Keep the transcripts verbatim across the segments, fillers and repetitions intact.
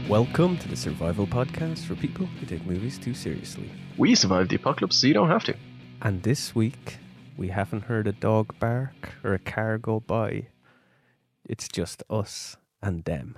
Welcome to the Survival Podcast for people who take movies too seriously. We survived the apocalypse, so you don't have to. And this week, we haven't heard a dog bark or a car go by. It's just us and them.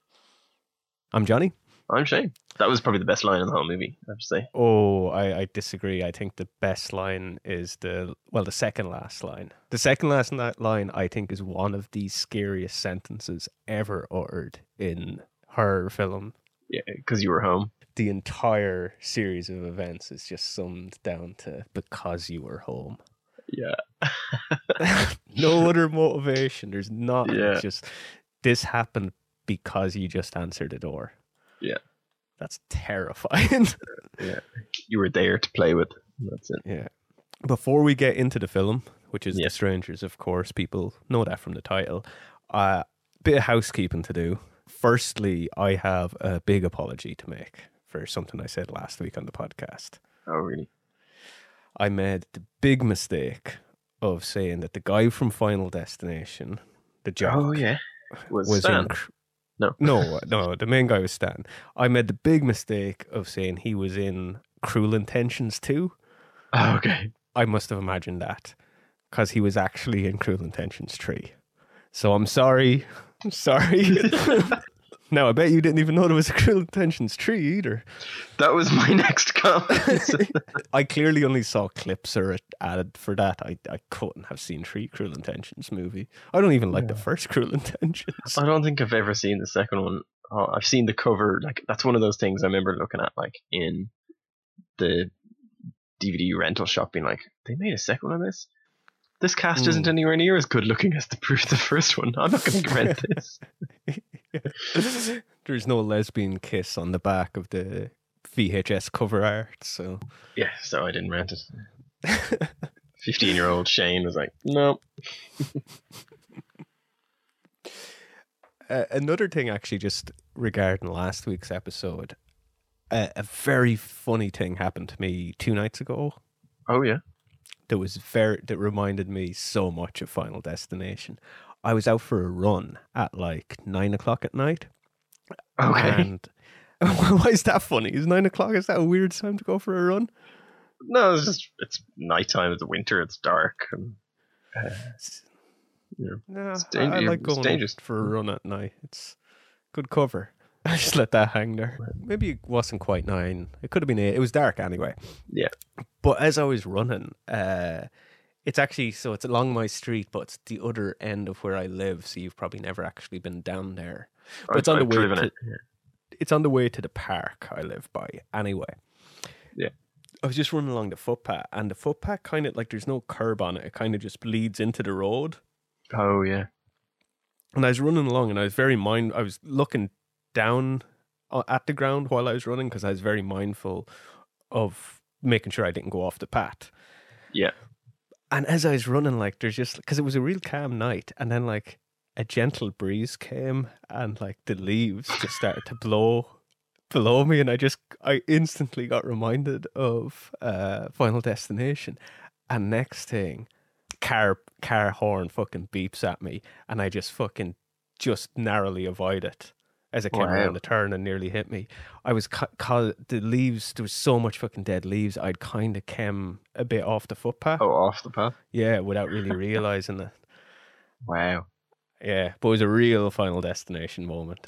I'm Johnny. I'm Shane. That was probably the best line in the whole movie, I have to say. Oh, I, I disagree. I think the best line is the, well, the second last line. The second last line, I think, is one of the scariest sentences ever uttered in horror film. Yeah, because you were home. The entire series of events is just summed down to because you were home. Yeah. No other motivation. There's not. Yeah. It's just, this happened because you just answered the door. Yeah. That's terrifying. Yeah. You were there to play with. That's it. Yeah. Before we get into the film, which is Yeah. The Strangers, of course, people know that from the title, a uh, bit of housekeeping to do. Firstly, I have a big apology to make for something I said last week on the podcast. Oh, really? I made the big mistake of saying that the guy from Final Destination, the jock, Oh, yeah. Was, was Stan. in... Cr- No. No, no, the main guy was Stan. I made the big mistake of saying he was in Cruel Intentions too. Oh, okay. I must have imagined that because he was actually in Cruel Intentions three. So I'm sorry. I'm sorry. No, I bet you didn't even know there was a Cruel Intentions three either. That was my next comment. I clearly only saw clips or added for that. I, I couldn't have seen three Cruel Intentions movie. I don't even like Yeah. the first Cruel Intentions. I don't think I've ever seen the second one. Oh, I've seen the cover. Like that's one of those things I remember looking at, like in the D V D rental shop, being like, "They made a second one of this. This cast Mm. isn't anywhere near as good looking as the the first one. I'm not going to rent this." There's no lesbian kiss on the back of the V H S cover art, so Yeah, so I didn't rent it. Fifteen-year-old Shane was like, "No." Uh, another thing, actually, just regarding last week's episode, uh, a very funny thing happened to me two nights ago. Oh yeah. That was very that reminded me so much of Final Destination. I was out for a run at like nine o'clock at night. Okay. And why is that funny? Is nine o'clock? Is that a weird time to go for a run? No, it's just it's nighttime. It's winter. It's dark. And, uh, yeah. No, It's I, I dangerous- like it's going dangerous. out for a run at night. It's good cover. I just let that hang there. Maybe it wasn't quite nine. It could have been eight. It was dark anyway. Yeah. But as I was running, uh, it's actually, so it's along my street, but it's the other end of where I live. So you've probably never actually been down there. But it's on the I've way driven to, it. Yeah. it's on the way to the park I live by anyway. Yeah. I was just running along the footpath, and the footpath kind of, like, there's no curb on it. It kind of just bleeds into the road. Oh yeah. And I was running along, and I was very mind. I was looking down uh, at the ground while I was running because I was very mindful of making sure I didn't go off the path. Yeah. And as I was running, like, there's just, because it was a real calm night, and then like a gentle breeze came, and like the leaves just started to blow below me, and I just, I instantly got reminded of uh, Final Destination. And next thing, car car horn fucking beeps at me, and I just fucking just narrowly avoid it as it came Wow. around the turn and nearly hit me. I was ca- ca- the leaves, there was so much fucking dead leaves, I'd kind of came a bit off the footpath. Oh, off the path. Yeah, without really realizing it. Wow. Yeah, but it was a real Final Destination moment.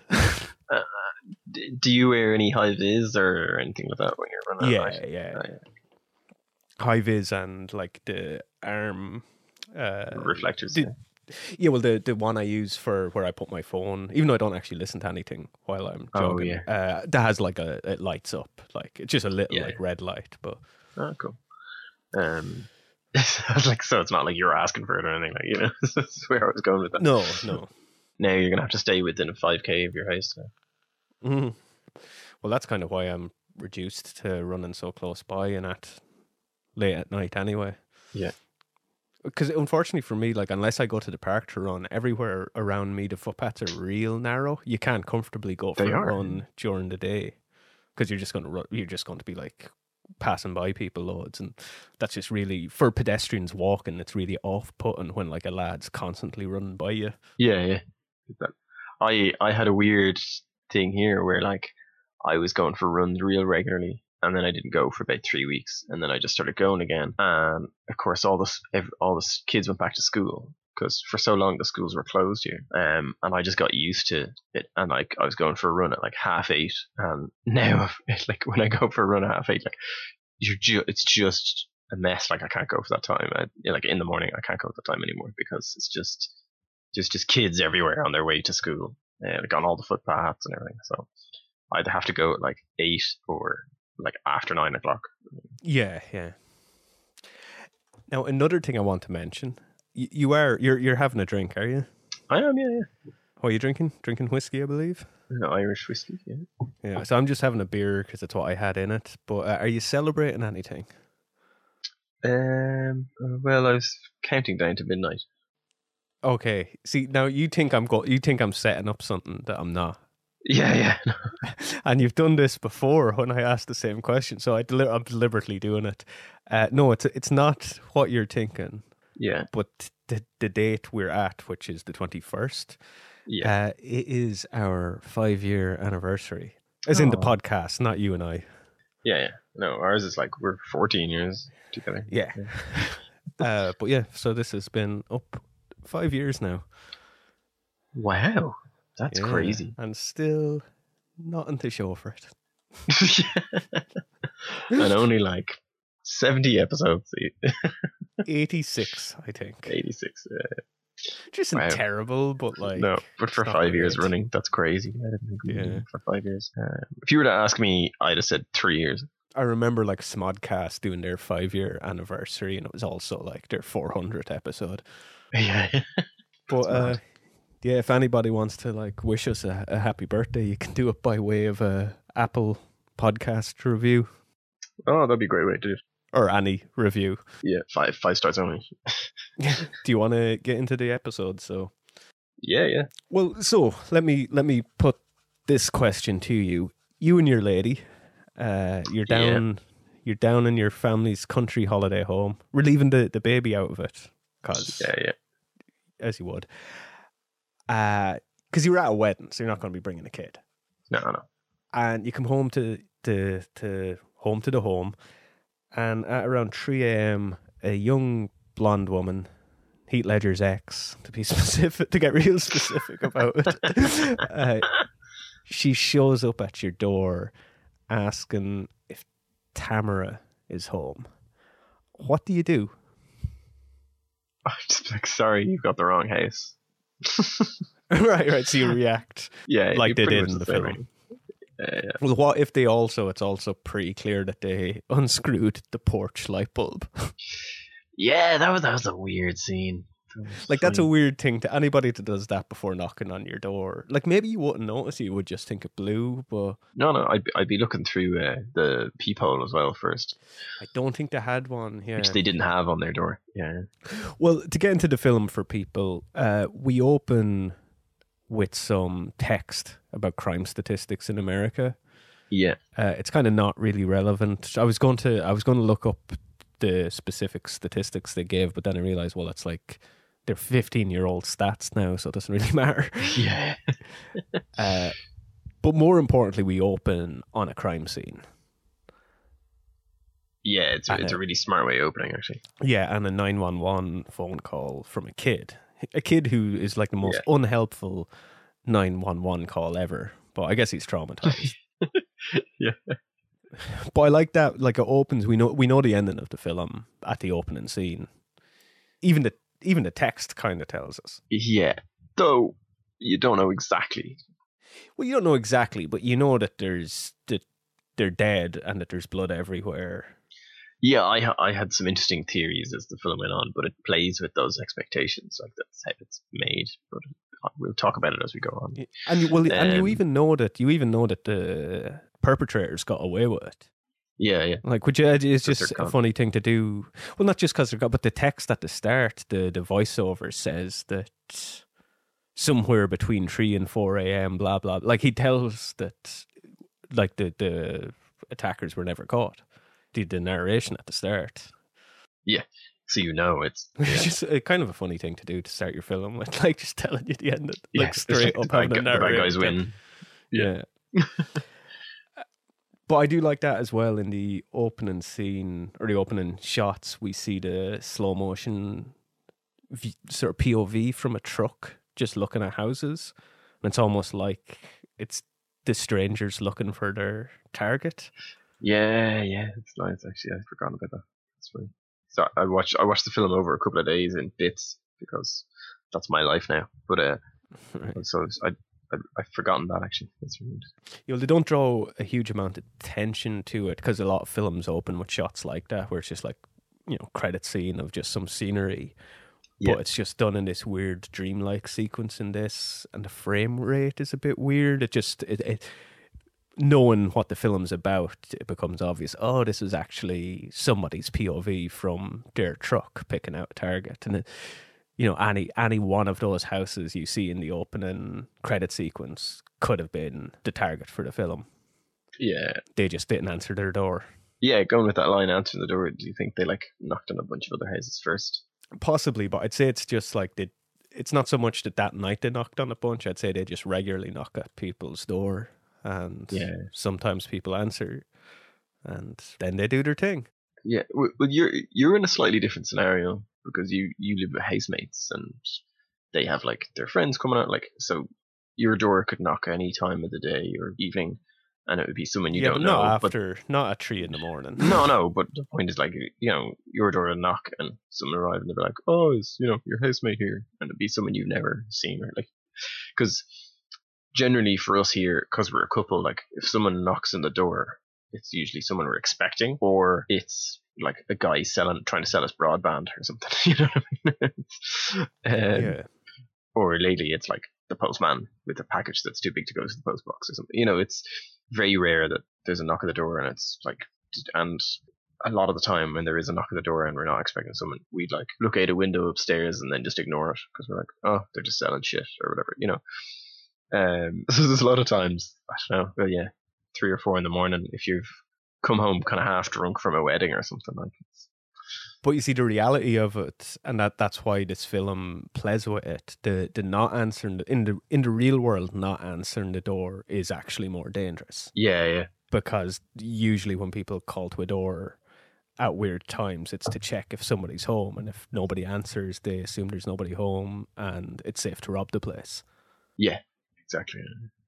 D- do you wear any high vis or anything like that when you're running? yeah, at night? yeah, Oh, yeah. High vis and like the arm uh, Reflectors. the- yeah. Yeah, well, the the one I use for where I put my phone, even though I don't actually listen to anything while I'm Oh, jogging, yeah. uh, that has like a, it lights up, like it's just a little Yeah. like red light. But Oh, cool. Um, I was like, so it's not like you're asking for it or anything, like, you know. That's where I was going with that. no, no. Now you're gonna have to stay within a five k of your house. So. Mhm. Well, that's kind of why I'm reduced to running so close by and at late at night anyway. Yeah. Because unfortunately for me, like, unless I go to the park to run, everywhere around me the footpaths are real narrow. You can't comfortably go for They a are. run during the day because you're just going to run. You're just going to be like passing by people loads, and that's just really, for pedestrians walking, it's really off-putting when like a lad's constantly running by you. Yeah, yeah. I I had a weird thing here where like I was going for runs real regularly, and then I didn't go for about three weeks, and then I just started going again. And of course, all the every, all the kids went back to school because for so long the schools were closed here. Um, and I just got used to it, and like I was going for a run at like half eight, and now like when I go for a run at half eight, like you're ju- it's just a mess. Like I can't go for that time. I, like in the morning, I can't go at that time anymore because it's just just just kids everywhere on their way to school, uh, like on all the footpaths and everything. So I either have to go at like eight or like after nine o'clock. Yeah, yeah. Now another thing I want to mention: you, you are you're you're having a drink, are you? I am, yeah, yeah. What are you drinking? Drinking whiskey, I believe. No, Irish whiskey, yeah. Yeah. So I'm just having a beer because it's what I had in it. But uh, are you celebrating anything? Um. Well, I was counting down to midnight. Okay. See, now you think I'm go- you think I'm setting up something that I'm not. Yeah, yeah. And you've done this before when I asked the same question, so I deli- I'm deliberately doing it. Uh, no, it's it's not what you're thinking. Yeah. But the the date we're at, which is the twenty-first, Yeah. uh, it is our five year anniversary. As in the Oh. podcast, not you and I. Yeah, yeah. No, ours is like we're fourteen years together. Yeah. uh, but yeah, so this has been up five years now. Wow, that's Yeah, crazy. and still nothing to show for it. And only like seventy episodes. eighty-six, I think. eighty-six. Uh, Which isn't Wow. terrible, but like no, but for it's not five years great. running, that's crazy. I didn't think we Yeah. did it for five years. Uh, if you were to ask me, I'd have said three years. I remember like Smodcast doing their five year anniversary, and it was also like their four hundredth episode. Yeah. But uh, mad. yeah, if anybody wants to like wish us a, a happy birthday, you can do it by way of a Apple podcast review Oh, that'd be a great way to do it. or any review. Yeah, five five stars only. Do you want to get into the episode? So, Yeah, yeah. well, so let me let me put this question to you. You and your lady, uh, you're Yeah. down, you're down in your family's country holiday home. We're leaving the, the baby out of it, cause Yeah, yeah. as you would, uh, because you were at a wedding, so you're not going to be bringing a kid. No, no. And you come home to to to home to the home, and at around three a.m., a young blonde woman, Heath Ledger's ex, to be specific, to get real specific about it, uh, she shows up at your door asking if Tamara is home. What do you do? I'm just like, sorry, you got the wrong house. right, right. So you react Yeah, like you they pretty did much in the the same film. way. Yeah, yeah. Well, what if they also? It's also pretty clear that they unscrewed the porch light bulb. Yeah, that was that was a weird scene. That was Like that's a funny. weird thing to anybody that does that before knocking on your door. Like maybe you wouldn't notice, you would just think it blew, but No, no, I'd be, I'd be looking through uh, the peephole as well first, I don't think they had one here. which they didn't have on their door. Yeah, Well, to get into the film for people, uh, we open with some text about crime statistics in America. yeah, Uh, it's kind of not really relevant. I was going to I was going to look up the specific statistics they gave, but then I realized, well, it's like they're fifteen year old stats now, so it doesn't really matter. yeah. Uh, but more importantly, we open on a crime scene. Yeah, it's I it's a know. really smart way of opening, actually. Yeah, and a nine one one phone call from a kid. A kid who is like the most unhelpful nine one one call ever. But I guess he's traumatized. Yeah. But I like that, like it opens, we know we know the ending of the film at the opening scene. Even the even the text kind of tells us. Yeah, though you don't know exactly. Well, you don't know exactly, but you know that there's that they're dead and that there's blood everywhere. Yeah, I ha- I had some interesting theories as the film went on, but it plays with those expectations. Like that's how it's made. But we'll talk about it as we go on. And you, well, and you Um, even know that you even know that the perpetrators got away with it. Yeah, yeah, Like, which is Because just they're a gone. funny thing to do. Well, not just because they're gone, but the text at the start, the the voiceover says that somewhere between three and four a.m. blah blah. Like he tells that, like the the attackers were never caught. The the narration at the start. so you know it's It's yeah. just a kind of a funny thing to do to start your film with, like just telling you the end, of, like Yeah, straight the up bad, having a gu- the bad narrator. guys win. Yeah. Yeah. But I do like that as well. In the opening scene or the opening shots, we see the slow motion v- sort of P O V from a truck just looking at houses. And it's almost like it's the strangers looking for their target. Yeah, yeah, it's nice actually. I forgot about that. That's funny. So I watched I watched the film over a couple of days in bits because that's my life now. But uh, Right. so I I I've forgotten that actually. That's really interesting. You know, they don't draw a huge amount of attention to it because a lot of films open with shots like that where it's just like, you know, credit scene of just some scenery. Yeah. But it's just done in this weird dreamlike sequence in this, and the frame rate is a bit weird. It just it, it knowing what the film's about, it becomes obvious. Oh, this is actually somebody's P O V from their truck picking out a target, and it, you know, any any one of those houses you see in the opening credit sequence could have been the target for the film. Yeah. They just didn't answer their door. Yeah, going with that line, answering the door, do you think they like knocked on a bunch of other houses first? Possibly, but I'd say it's just like they. It's not so much that that night they knocked on a bunch. I'd say they just regularly knock at people's door, and Yeah. sometimes people answer, and then they do their thing. Yeah. Well, well, you're you're in a slightly different scenario because you you live with housemates and they have like their friends coming out. Like, so your door could knock any time of the day or evening, and it would be someone you yeah, don't but know. not But after, not at three in the morning. no, no. But the point is, like, you know, your door would knock and someone arrive and they'd be like, "Oh, is you know your housemate here?" And it'd be someone you've never seen, or like, because generally for us here, because we're a couple, like if someone knocks on the door, it's usually someone we're expecting, or it's like a guy selling, trying to sell us broadband or something. You know what I mean? um, Yeah, Or lately, it's like the postman with a package that's too big to go to the post box or something. You know, it's very rare that there's a knock at the door and it's like, and a lot of the time when there is a knock at the door and we're not expecting someone, we'd like look out a window upstairs and then just ignore it because we're like, oh, they're just selling shit or whatever, you know. Um, so there's a lot of times, I don't know, well, yeah, three or four in the morning if you've come home kind of half drunk from a wedding or something like it's, but you see the reality of it, and that that's why this film plays with it. The the not answering the, in the in the real world, not answering the door is actually more dangerous yeah, yeah, because usually when people call to a door at weird times, it's to check if somebody's home, and if nobody answers, they assume there's nobody home, and it's safe to rob the place. yeah, exactly.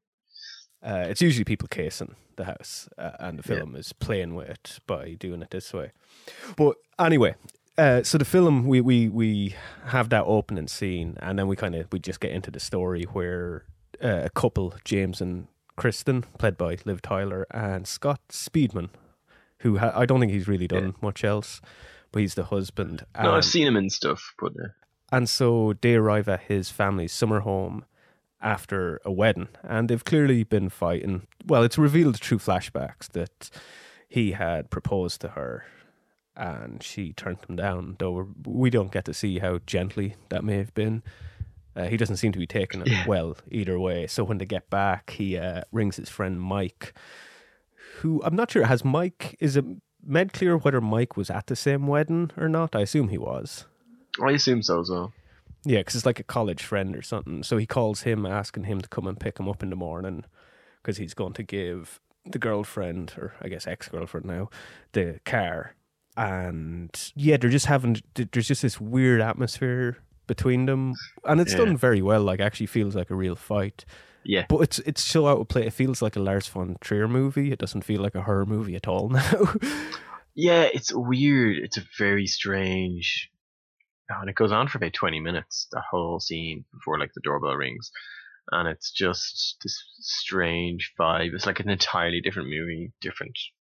Uh, it's usually people casing the house, uh, and the Yeah. film is playing with it by doing it this way. But anyway, uh, so the film, we, we, we have that opening scene, and then we kind of we just get into the story where uh, a couple, James and Kristen, played by Liv Tyler, and Scott Speedman, who ha- I don't think he's really done Yeah. much else, but he's the husband. No, and, I've seen him in stuff, but uh, and so they arrive at his family's summer home after a wedding, and they've clearly been fighting. Well, it's revealed through flashbacks that he had proposed to her and she turned him down, though we don't get to see how gently that may have been. Uh, he doesn't seem to be taking it Yeah. well either way. So when they get back, he uh, rings his friend Mike, who I'm not sure, has Mike, is it made clear whether Mike was at the same wedding or not? I assume he was. I assume so as well. Yeah, because it's like a college friend or something. So he calls him, asking him to come and pick him up in the morning because he's going to give the girlfriend, or I guess ex-girlfriend now, the car. And yeah, they're just having, there's just this weird atmosphere between them. And it's Yeah. done very well, like actually feels like a real fight. Yeah. But it's it's so out of play. It feels like a Lars von Trier movie. It doesn't feel like a horror movie at all now. Yeah, it's weird. It's a very strange. Oh, and it goes on for about twenty minutes, the whole scene before like the doorbell rings. And it's just this strange vibe. It's like an entirely different movie, different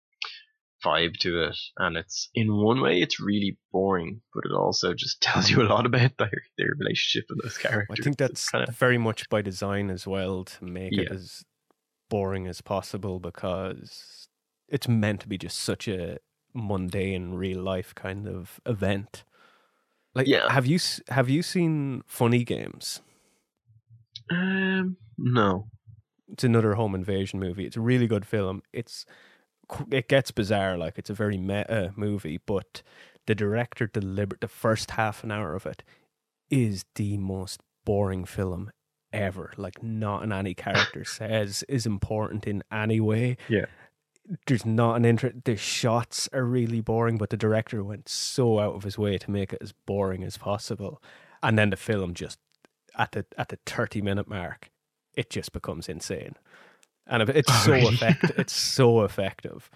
vibe to it. And it's, in one way, it's really boring, but it also just tells you a lot about their, their relationship with those characters. I think that's kind of, very much by design as well, to make it Yeah. as boring as possible, because it's meant to be just such a mundane real life kind of event. Like, Yeah. have you s- have you seen Funny Games? um, no. It's another home invasion movie. It's a really good film. It's qu- it gets bizarre, like it's a very meta movie, but the director delivered the first half an hour of it is the most boring film ever. Like, not in any character says is important in any way. Yeah. There's not an interest. The shots are really boring, but the director went so out of his way to make it as boring as possible. And then the film just at the at the thirty minute mark, it just becomes insane. And it's Oh, so really? effective. It's so effective.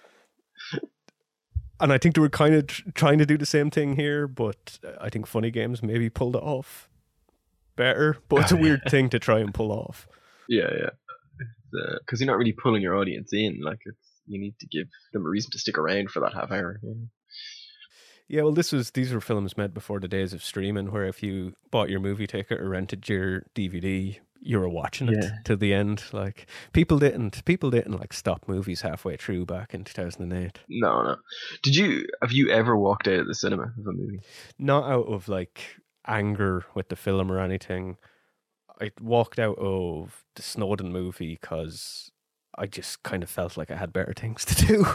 And I think they were kind of tr- trying to do the same thing here, but I think Funny Games maybe pulled it off better. But it's a Oh, weird thing to try and pull off. Yeah, yeah. Because you're not really pulling your audience in. Like, it's you need to give them a reason to stick around for that half hour. Yeah. Yeah, well, this was these were films made before the days of streaming, where if you bought your movie ticket or rented your D V D, you were watching it Yeah. till the end. Like people didn't, people didn't like stop movies halfway through back in two thousand eight. No, no. Did you have you ever walked out of the cinema of a movie? Not out of like anger with the film or anything. I walked out of the Snowden movie because I just kind of felt like I had better things to do.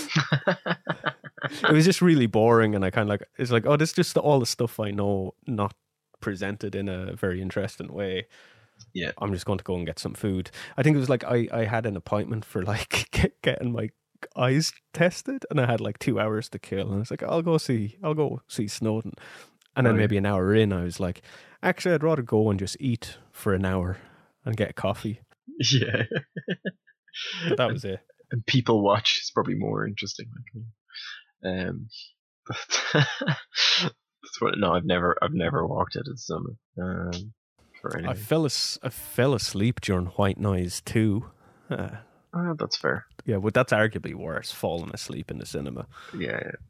It was just really boring, and I kind of like it's like, oh, this is just all the stuff I know, not presented in a very interesting way. Yeah. I'm just going to go and get some food. I think it was like I, I had an appointment for like get, getting my eyes tested, and I had like two hours to kill, and I was like, I'll go see, I'll go see Snowden, and then Oh, yeah. maybe an hour in, I was like, actually, I'd rather go and just eat for an hour and get a coffee. Yeah. But that was it. And people watch is probably more interesting. Like, um, but that's what. No, I've never, I've never walked out of the cinema. Um, for I anything. fell as, I fell asleep during White Noise too. Uh, Oh, that's fair. yeah, but that's arguably worse, falling asleep in the cinema. Yeah. yeah.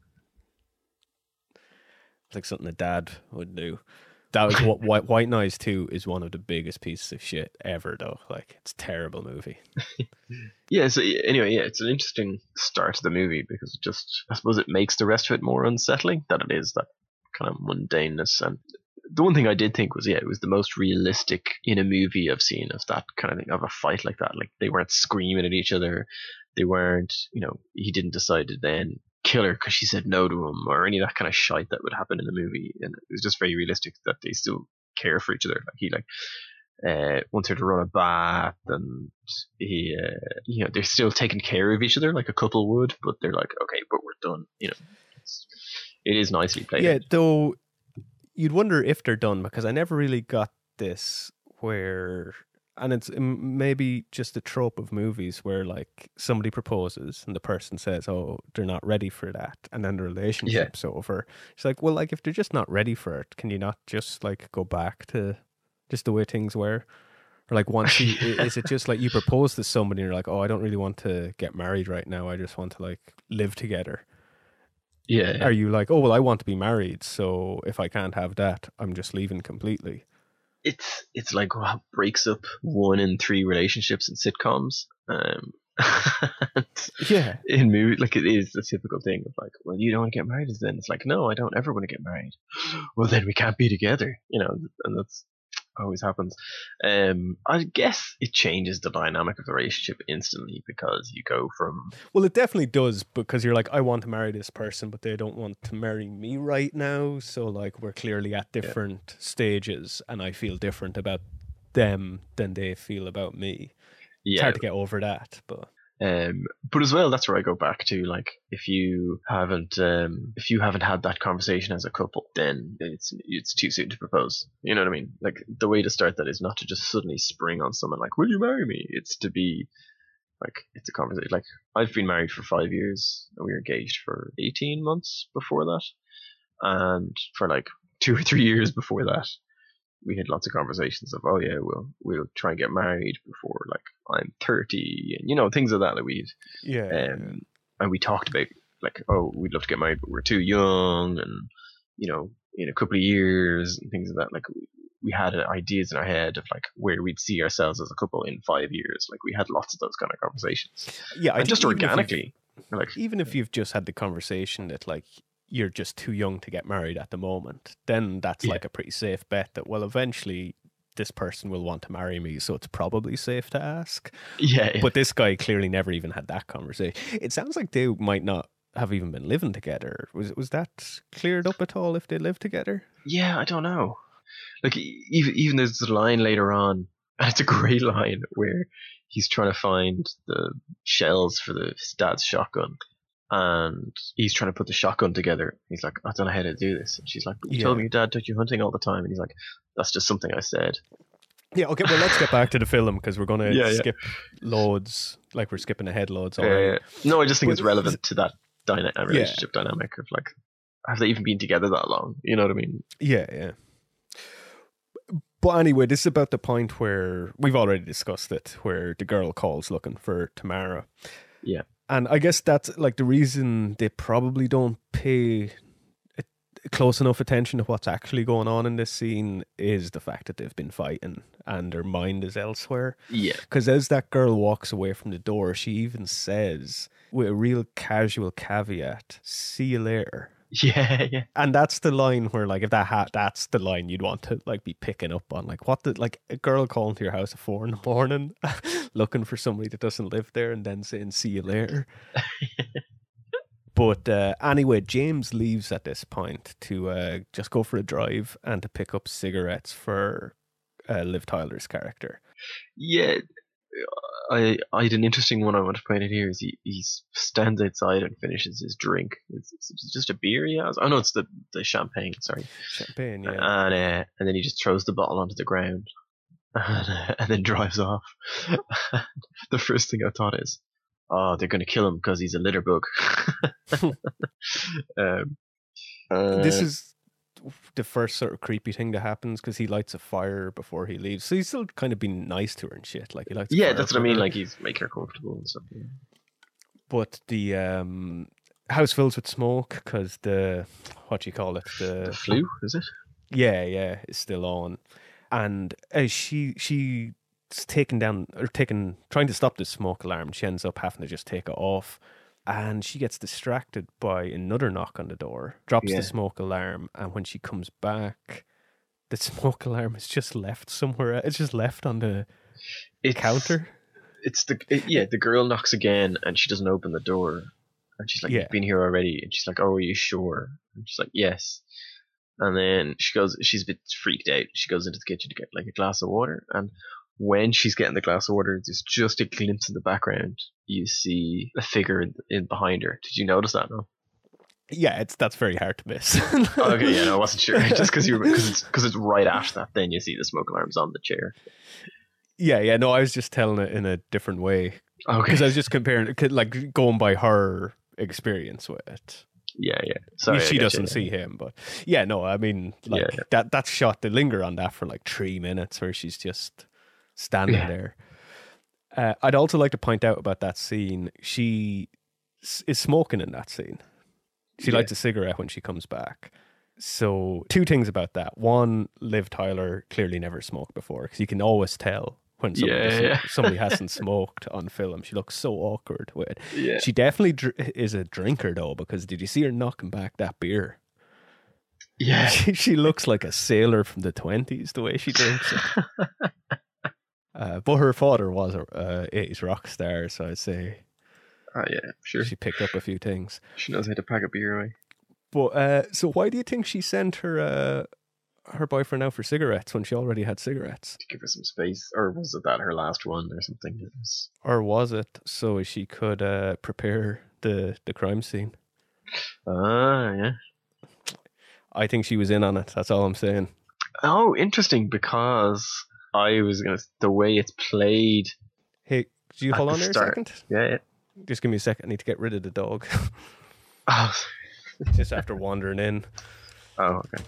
It's like something a dad would do. That was what White, White Noise two is one of the biggest pieces of shit ever, though. Like, it's a terrible movie. Yeah, so y- anyway, yeah, it's an interesting start to the movie because it just, I suppose it makes the rest of it more unsettling than it is that kind of mundaneness. And the one thing I did think was, yeah, it was the most realistic in a movie I've seen of that kind of thing, of a fight like that. Like, they weren't screaming at each other. They weren't, you know, he didn't decide to then kill her because she said no to him or any of that kind of shite that would happen in the movie. And it was just very realistic that they still care for each other. Like, he, like, uh, wants her to run a bath, and he, uh, you know, they're still taking care of each other like a couple would, but they're like, okay, but we're done. You know, it's, it is nicely played. Yeah, though you'd wonder if they're done, because I never really got this where, and it's m- maybe just a trope of movies where like somebody proposes and the person says, oh, they're not ready for that, and then the relationship's over. It's like, well, like if they're just not ready for it, can you not just like go back to just the way things were? Or like once you, i- is it just like you propose to somebody and you're like, oh, I don't really want to get married right now, I just want to like live together? Yeah, yeah. Are you like, oh, well, I want to be married, so if I can't have that, I'm just leaving completely? it's it's like what breaks up one in three relationships in sitcoms. Um, Yeah. in movie, like it is the typical thing of like, well, you don't want to get married, then it's like, no, I don't ever want to get married. Well, then we can't be together, you know, and that's always happens. Um, I guess it changes the dynamic of the relationship instantly because you go from Well, it definitely does, because you're like, I want to marry this person, but they don't want to marry me right now. So, like, we're clearly at different stages, and I feel different about them than they feel about me. It's yeah, hard to get over that, but Um, but as well, that's where I go back to, like, if you haven't, um, if you haven't had that conversation as a couple, then it's it's too soon to propose. You know what I mean? Like, the way to start that is not to just suddenly spring on someone like, "Will you marry me?" It's to be like, it's a conversation. Like, I've been married for five years, and we were engaged for eighteen months before that, and for like two or three years before that, we had lots of conversations of, oh yeah, we'll we'll try and get married before like I'm thirty, and you know, things like that that we'd yeah. um and we talked about like, oh, we'd love to get married but we're too young, and you know, in a couple of years and things like that. Like, we, we had ideas in our head of like where we'd see ourselves as a couple in five years. Like, we had lots of those kind of conversations, yeah, I and think just even if you've- organically, like, even if you've just had the conversation that like you're just too young to get married at the moment, then that's Yeah. like a pretty safe bet that, well, eventually this person will want to marry me, so it's probably safe to ask. yeah, But this guy clearly never even had that conversation. It sounds like they might not have even been living together. Was was that cleared up at all if they lived together? yeah, I don't know. Like, e- even even there's a line later on And it's a great line where he's trying to find the shells for the his dad's shotgun. And he's trying to put the shotgun together. He's like, I don't know how to do this. And she's like, but you Yeah. told me your dad took you hunting all the time. And he's like, that's just something I said. Yeah, okay, well, let's get back to the film because we're going to Yeah, yeah. skip loads, like we're skipping ahead loads already. Uh, no, I just think But- it's relevant to that dyna- uh, relationship dynamic of like, have they even been together that long? You know what I mean? Yeah, yeah. But anyway, this is about the point where we've already discussed it, where the girl calls looking for Tamara. Yeah. And I guess that's like the reason they probably don't pay a- close enough attention to what's actually going on in this scene is the fact that they've been fighting and their mind is elsewhere. Yeah. Because as that girl walks away from the door, she even says, with a real casual caveat, see you later. Yeah, yeah. And that's the line where, like, if that ha- that's the line you'd want to like be picking up on. Like, what the like a girl calling to your house at four in the morning, looking for somebody that doesn't live there, and then saying "see you later." But uh, anyway, James leaves at this point to uh, just go for a drive and to pick up cigarettes for uh, Liv Tyler's character. Yeah. I I had an interesting one I want to point out here is he, he stands outside and finishes his drink. It's, it's just a beer he has. Oh no, it's the, the champagne, sorry. Champagne, yeah. And uh, and then he just throws the bottle onto the ground and, uh, and then drives off. The first thing I thought is, oh, they're going to kill him because he's a litter bug. um, uh, This is the first sort of creepy thing that happens because he lights a fire before he leaves. So he's still kind of being nice to her and shit. Like he likes. yeah, fire that's what for I mean. her. Like he's making her comfortable and stuff. Yeah. But the um, house fills with smoke because the what do you call it? The The flu, is it? yeah, yeah, is still on, and as she she's taking down or taking trying to stop the smoke alarm, she ends up having to just take it off. And she gets distracted by another knock on the door, drops Yeah. the smoke alarm, and when she comes back, the smoke alarm is just left somewhere. It's just left on the It's, counter. It's the it, yeah. The girl knocks again, and she doesn't open the door. And she's like, Yeah. "You've been here already." And she's like, "Oh, are you sure?" And she's like, "Yes." And then she goes. She's a bit freaked out. She goes into the kitchen to get like a glass of water, and when she's getting the glass of water, there's just a glimpse in the background. You see a figure in, in behind her. Did you notice that? No. Yeah, it's that's very hard to miss. Oh, okay, yeah, no, I wasn't sure. Just because you because it's because it's right after that, then you see the smoke alarms on the chair. yeah, yeah. No, I was just telling it in a different way Okay. because I was just comparing, it, 'cause, like going by her experience with it. Yeah, yeah. Sorry, I she get doesn't you. see him, but yeah, no. I mean, like Yeah. that. That shot. They linger on that for like three minutes, where she's just standing Yeah. there. Uh, I'd also like to point out about that scene. She s- is smoking in that scene. She Yeah. lights a cigarette when she comes back. So two things about that. One, Liv Tyler clearly never smoked before because you can always tell when somebody, Yeah, doesn't- yeah. somebody hasn't smoked on film. She looks so awkward with it. Yeah. She definitely dr- is a drinker though, because did you see her knocking back that beer? Yeah. She, she looks like a sailor from the twenties the way she drinks it. Uh, but her father was a uh, eighties rock star, so I'd say Oh yeah, sure. she picked up a few things. She knows how to pack a beer away. But uh, so why do you think she sent her uh, her boyfriend out for cigarettes when she already had cigarettes? To give her some space, or was it that her last one or something? It was... Or was it so she could uh, prepare the, the crime scene? Ah, yeah. I think she was in on it. That's all I'm saying. Oh, interesting, because I was gonna the way it's played. Hey, do you At hold the on there start. a second? Yeah. yeah. Just give me a second. I need to get rid of the dog. Oh, Just after wandering in. oh, okay.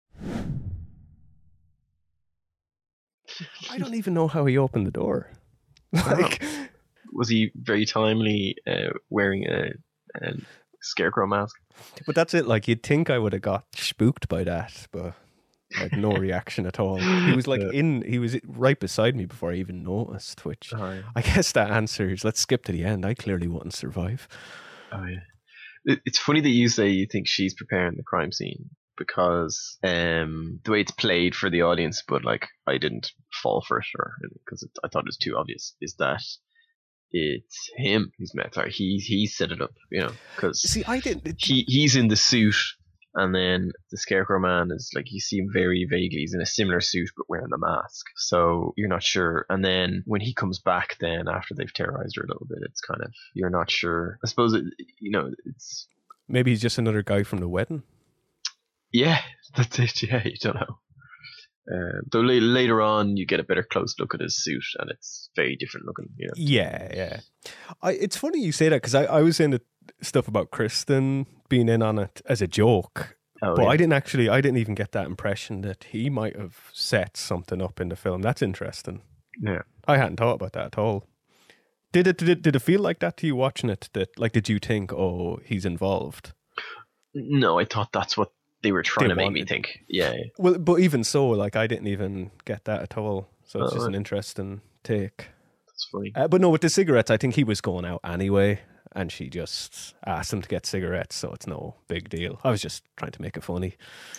I don't even know how he opened the door. Like, Was he very timely uh, wearing a, a scarecrow mask? but that's it. Like, you'd think I would have got spooked by that, but like no reaction at all. He was like Yeah. in, he was right beside me before I even noticed, which Oh, yeah. I guess that answers, let's skip to the end. I clearly wouldn't survive. Oh, yeah. It, it's funny that you say you think she's preparing the crime scene because um, the way it's played for the audience, but like I didn't fall for it or because I thought it was too obvious. Is that it's him who's met her? He he set it up, you know, because See, I didn't. he he's in the suit And then the Scarecrow Man is like, you see him very vaguely. He's in a similar suit but wearing a mask. So you're not sure. And then when he comes back, then after they've terrorized her a little bit, it's kind of, you're not sure. I suppose, it, you know, it's. Maybe he's just another guy from the wedding. Yeah, that's it. Yeah, you don't know. Uh, though la- later on, you get a better close look at his suit, and it's very different looking. You know? Yeah, yeah. I, it's funny you say that because I, I was saying the stuff about Kristen being in on it as a joke, Oh, but yeah. I didn't actually, I didn't even get that impression that he might have set something up in the film. That's interesting. Yeah. I hadn't thought about that at all. Did it, did it, did it feel like that to you watching it? That like, did you think, oh, he's involved? No, I thought that's what they were trying They to make me wanted- think. Yeah. yeah. Well, but even so, like, I didn't even get that at all. So it's Oh, just an right. interesting take. That's funny. Uh, but no, with the cigarettes, I think he was going out anyway, and she just asked him to get cigarettes, so it's no big deal. I was just trying to make it funny.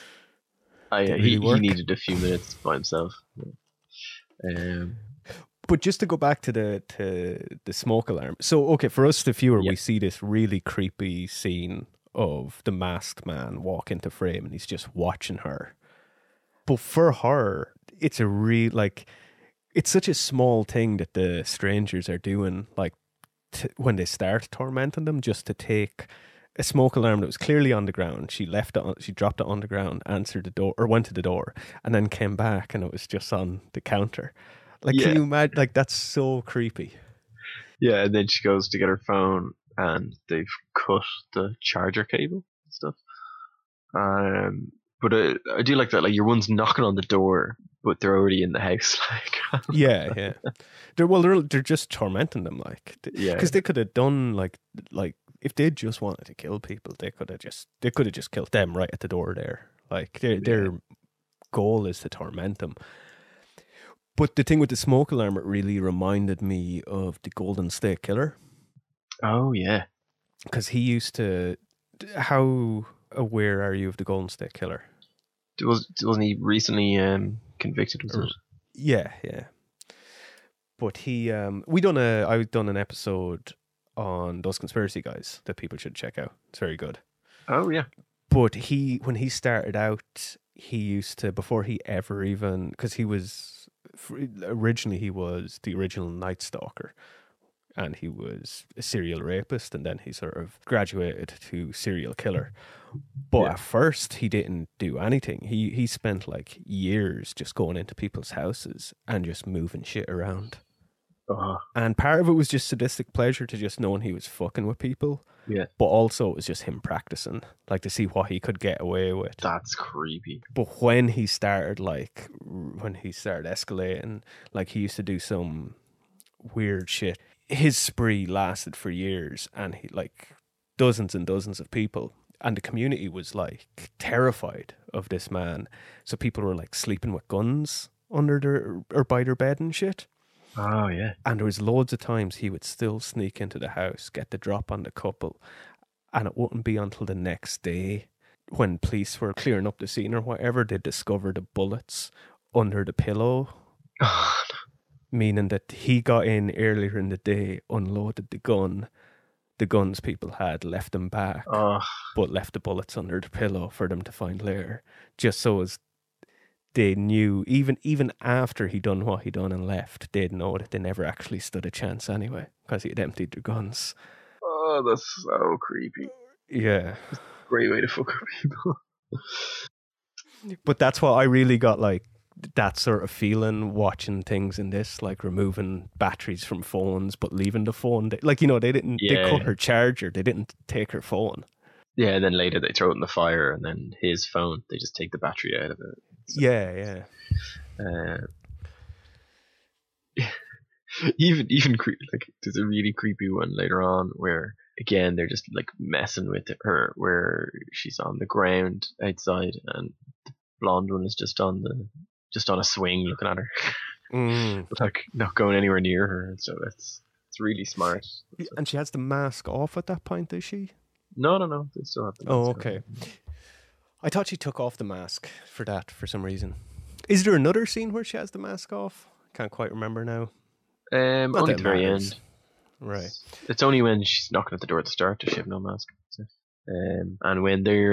I, Didn't he, really work. he needed a few minutes by himself. Yeah. Um, But just to go back to the to the smoke alarm. So, okay, for us, the viewer, Yeah. we see this really creepy scene of the masked man walk into frame, and he's just watching her. But for her, it's a real, like, it's such a small thing that the strangers are doing, like, t- when they start tormenting them, just to take a smoke alarm that was clearly on the ground. She left it on, she dropped it on the ground, answered the door, or went to the door, and then came back, and it was just on the counter. Like, Yeah. can you imagine? Like, that's so creepy. yeah, and then she goes to get her phone, and they've cut the charger cable and stuff. Um, but uh, I do like that. Like, your one's knocking on the door, but they're already in the house. Like, Yeah, yeah. They're well, they're they're just tormenting them, like, Yeah. because they could have done like like if they just wanted to kill people, they could have just they could have just killed them right at the door there. Like their their goal is to torment them. But the thing with the smoke alarm, it really reminded me of the Golden State Killer, oh yeah. because he used to. How aware are you of the Golden State Killer? Was wasn't he recently um, convicted? Was Or- it? Yeah, yeah. But he, um, we done a, I done an episode on those conspiracy guys that people should check out. It's very good. Oh yeah. But he, when he started out, he used to, before he ever even, because he was, originally he was the original Night Stalker, and he was a serial rapist, and then he sort of graduated to serial killer. But Yeah. at first, he didn't do anything. He he spent like years just going into people's houses and just moving shit around. Oh, And part of it was just sadistic pleasure to just knowing he was fucking with people. Yeah. But also it was just him practicing, like to see what he could get away with. that's creepy. But when he started, like, when he started escalating, like he used to do some weird shit. His spree lasted for years, and he, like, dozens and dozens of people. And the community was, like, terrified of this man. So people were, like, sleeping with guns under their, or by their bed and shit. Oh yeah. And there was loads of times he would still sneak into the house, get the drop on the couple, and it wouldn't be until the next day when police were clearing up the scene or whatever, they discovered the bullets under the pillow, meaning that he got in earlier in the day, unloaded the gun, the guns people had, left them back, Oh, but left the bullets under the pillow for them to find later, just so as they knew, even even after he done what he done and left, they'd know that they never actually stood a chance anyway, because he had emptied their guns. oh, that's so creepy. Yeah. Great way to fuck with people. But that's what I really got, like, that sort of feeling watching things in this, like removing batteries from phones, but leaving the phone. They, like, you know, they didn't, Yeah. they cut her charger, they didn't take her phone. Yeah, and then later they throw it in the fire, and then his phone, they just take the battery out of it. Yeah, yeah. Uh, even even cre- like there's a really creepy one later on where again they're just like messing with her, where she's on the ground outside, and the blonde one is just on the just on a swing looking at her, Mm. like not going anywhere near her. And so it's it's really smart. And she has the mask off at that point, does she? No, no, no. They still have the Oh, mask on. okay. I thought she took off the mask for that for some reason. Is there another scene where she has the mask off? Can't quite remember now. Um, Not only that at the very matters. end. Right. It's only when she's knocking at the door at the start does she have no mask. Um, and when they're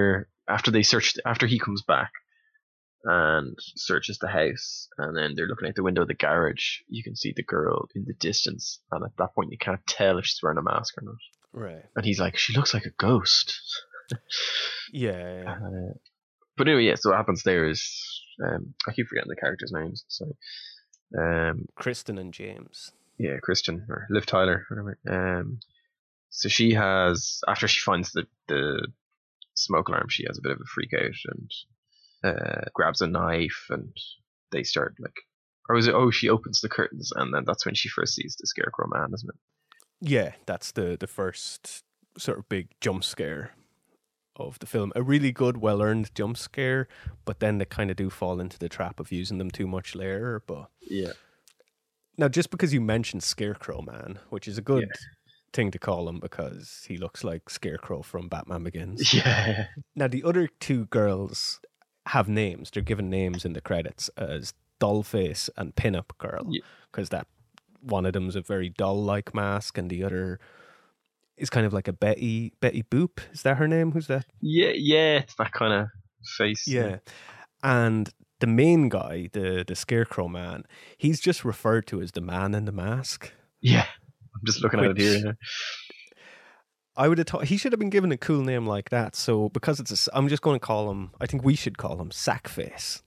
after they search, after he comes back and searches the house, and then they're looking out the window of the garage, you can see the girl in the distance, and at that point you can't tell if she's wearing a mask or not. Right. And he's like, she looks like a ghost. Yeah. yeah. Uh, but anyway, yeah. So what happens there is, um, I keep forgetting the characters' names. Sorry. Um, Kristen and James. Yeah, Christian or Liv Tyler, whatever. Um, so she has, after she finds the the smoke alarm, she has a bit of a freak out and uh, grabs a knife, and they start like, or is it? Oh, she opens the curtains, and then that's when she first sees the Scarecrow Man, isn't it? Yeah, that's the the first sort of big jump scare of the film. A really good, well earned jump scare, but then they kind of do fall into the trap of using them too much later. But yeah. Now, just because you mentioned Scarecrow Man, which is a good Yeah. thing to call him because he looks like Scarecrow from Batman Begins. Yeah. Now, the other two girls have names. They're given names in the credits as Dollface and Pinup Girl, because Yeah. that one of them's a very doll-like mask, and the other is kind of like a Betty Betty Boop. Is that her name? Who's that? Yeah, yeah, it's that kind of face. Yeah. And the main guy, the the Scarecrow Man, he's just referred to as the man in the mask. Yeah. I'm just looking Which, at it here. I would have thought he should have been given a cool name like that. So because it's a, I'm just going to call him, I think we should call him Sackface.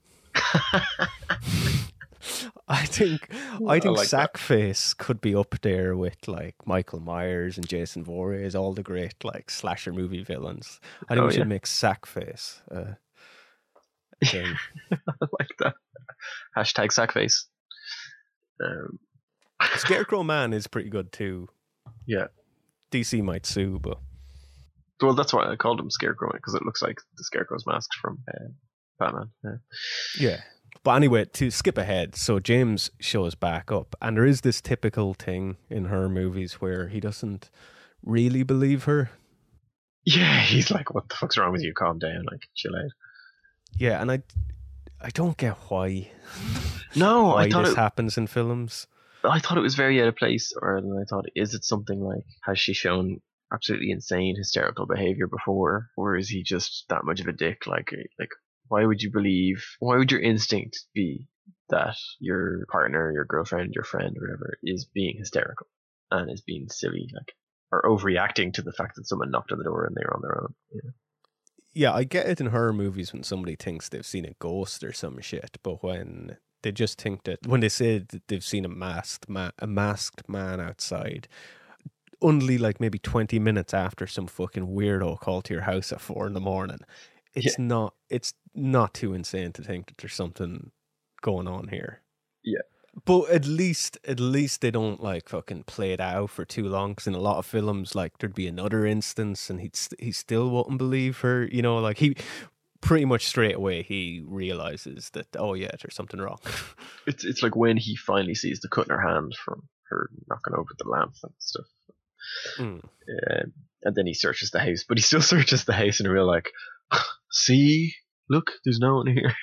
I think I think I like Sackface could be up there with like Michael Myers and Jason Voorhees, all the great like slasher movie villains. I think Oh, we should yeah. make Sackface uh, a thing. I like that. Hashtag sackface. Um, Scarecrow Man is pretty good too. yeah. D C might sue, but Well, that's why I called him Scarecrow, because it looks like the Scarecrow's mask from uh, Batman. Yeah. yeah. But anyway, to skip ahead, so James shows back up, and there is this typical thing in horror movies where he doesn't really believe her. Yeah, he's like, what the fuck's wrong with you? Calm down, like, chill out. Yeah, and I, I don't get why, No, why I thought this it, happens in films. I thought it was very out of place, or then I thought, is it something like, has she shown absolutely insane hysterical behavior before, or is he just that much of a dick? Like, like, why would you believe? Why would your instinct be that your partner, your girlfriend, your friend, or whatever, is being hysterical and is being silly, like, or overreacting to the fact that someone knocked on the door and they were on their own? You know? Yeah, I get it in horror movies when somebody thinks they've seen a ghost or some shit, but when they just think that, when they say that they've seen a masked man, a masked man outside, only like maybe twenty minutes after some fucking weirdo called to your house at four in the morning, it's Yeah. not, it's not too insane to think that there's something going on here. Yeah. But at least, at least they don't like fucking play it out for too long. Because in a lot of films, like there'd be another instance, and he'd st- he still wouldn't believe her. You know, like he pretty much straight away he realizes that, oh yeah, there's something wrong. It's it's like when he finally sees the cut in her hand from her knocking over the lamp and stuff. Mm. Um, and then he searches the house, but he still searches the house in a real like, see, look, there's no one here.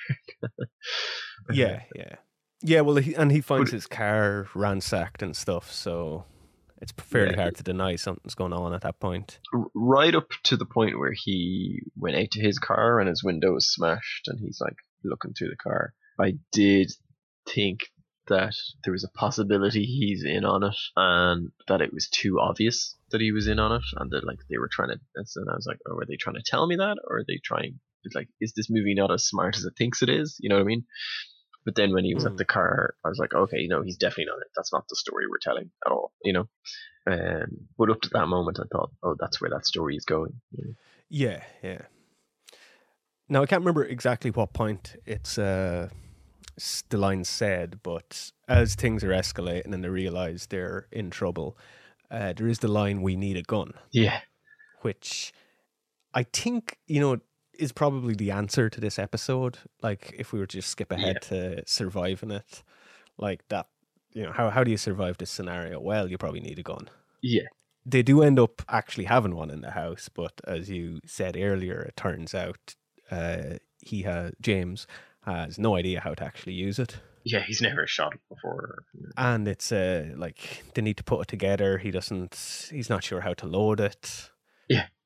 Yeah, yeah, yeah. Well, he, and he finds But- his car ransacked and stuff, so it's fairly Yeah. hard to deny something's going on at that point. R- right up to the point where he went out to his car and his window was smashed, and he's like looking through the car. I did think that there was a possibility he's in on it, and that it was too obvious that he was in on it, and that like they were trying to. And so I was like, oh, are they trying to tell me that, or are they trying? It's like, is this movie not as smart as it thinks it is? You know what I mean? But then when he was Mm. at the car, I was like, okay, no, he's definitely not it. That's not the story we're telling at all, you know? Um, but up to that moment, I thought, oh, that's where that story is going. You know? Yeah, yeah. Now I can't remember exactly what point it's uh, s- the line said, but as things are escalating and they realize they're in trouble, uh, there is the line, "We need a gun," Yeah. which I think, you know, is probably the answer to this episode. Like, if we were to just skip ahead to surviving it, like that, you know, how, how do you survive this scenario? Well, you probably need a gun. Yeah. They do end up actually having one in the house, but as you said earlier, it turns out uh, he has, James has no idea how to actually use it. Yeah, he's never shot it before. And it's uh, like they need to put it together. He doesn't, he's not sure how to load it. Yeah.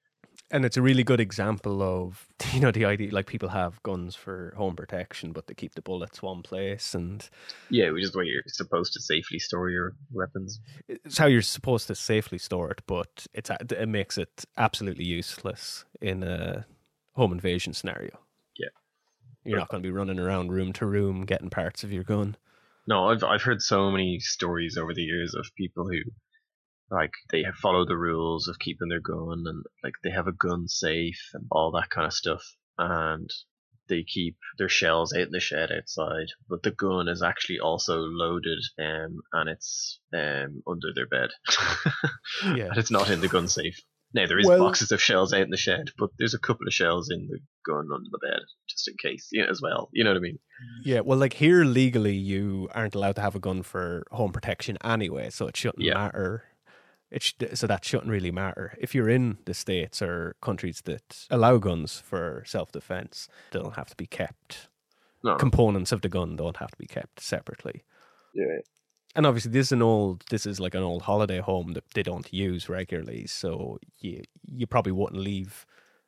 And it's a really good example of, you know, the idea, like people have guns for home protection, but they keep the bullets one place, and Yeah, which is where you're supposed to safely store your weapons. it's how you're supposed to safely store it, but it's it makes it absolutely useless in a home invasion scenario. Yeah. You're not going to be running around room to room getting parts of your gun. No, I've I've heard so many stories over the years of people who, like, they have followed the rules of keeping their gun, and like they have a gun safe and all that kind of stuff, and they keep their shells out in the shed outside, but the gun is actually also loaded, um, and it's um under their bed. Yeah. And it's not in the gun safe. Now there is Well- boxes of shells out in the shed, but there's a couple of shells in the gun under the bed just in case, you know, as well. You know what I mean? Yeah, well, like here legally, you aren't allowed to have a gun for home protection anyway, so it shouldn't Yeah. matter. It sh- so that shouldn't really matter. If you're in the states or countries that allow guns for self defense, they don't have to be kept. No, no. Components of the gun don't have to be kept separately. Yeah. And obviously, this is an old. This is like an old holiday home that they don't use regularly, so you you probably wouldn't leave.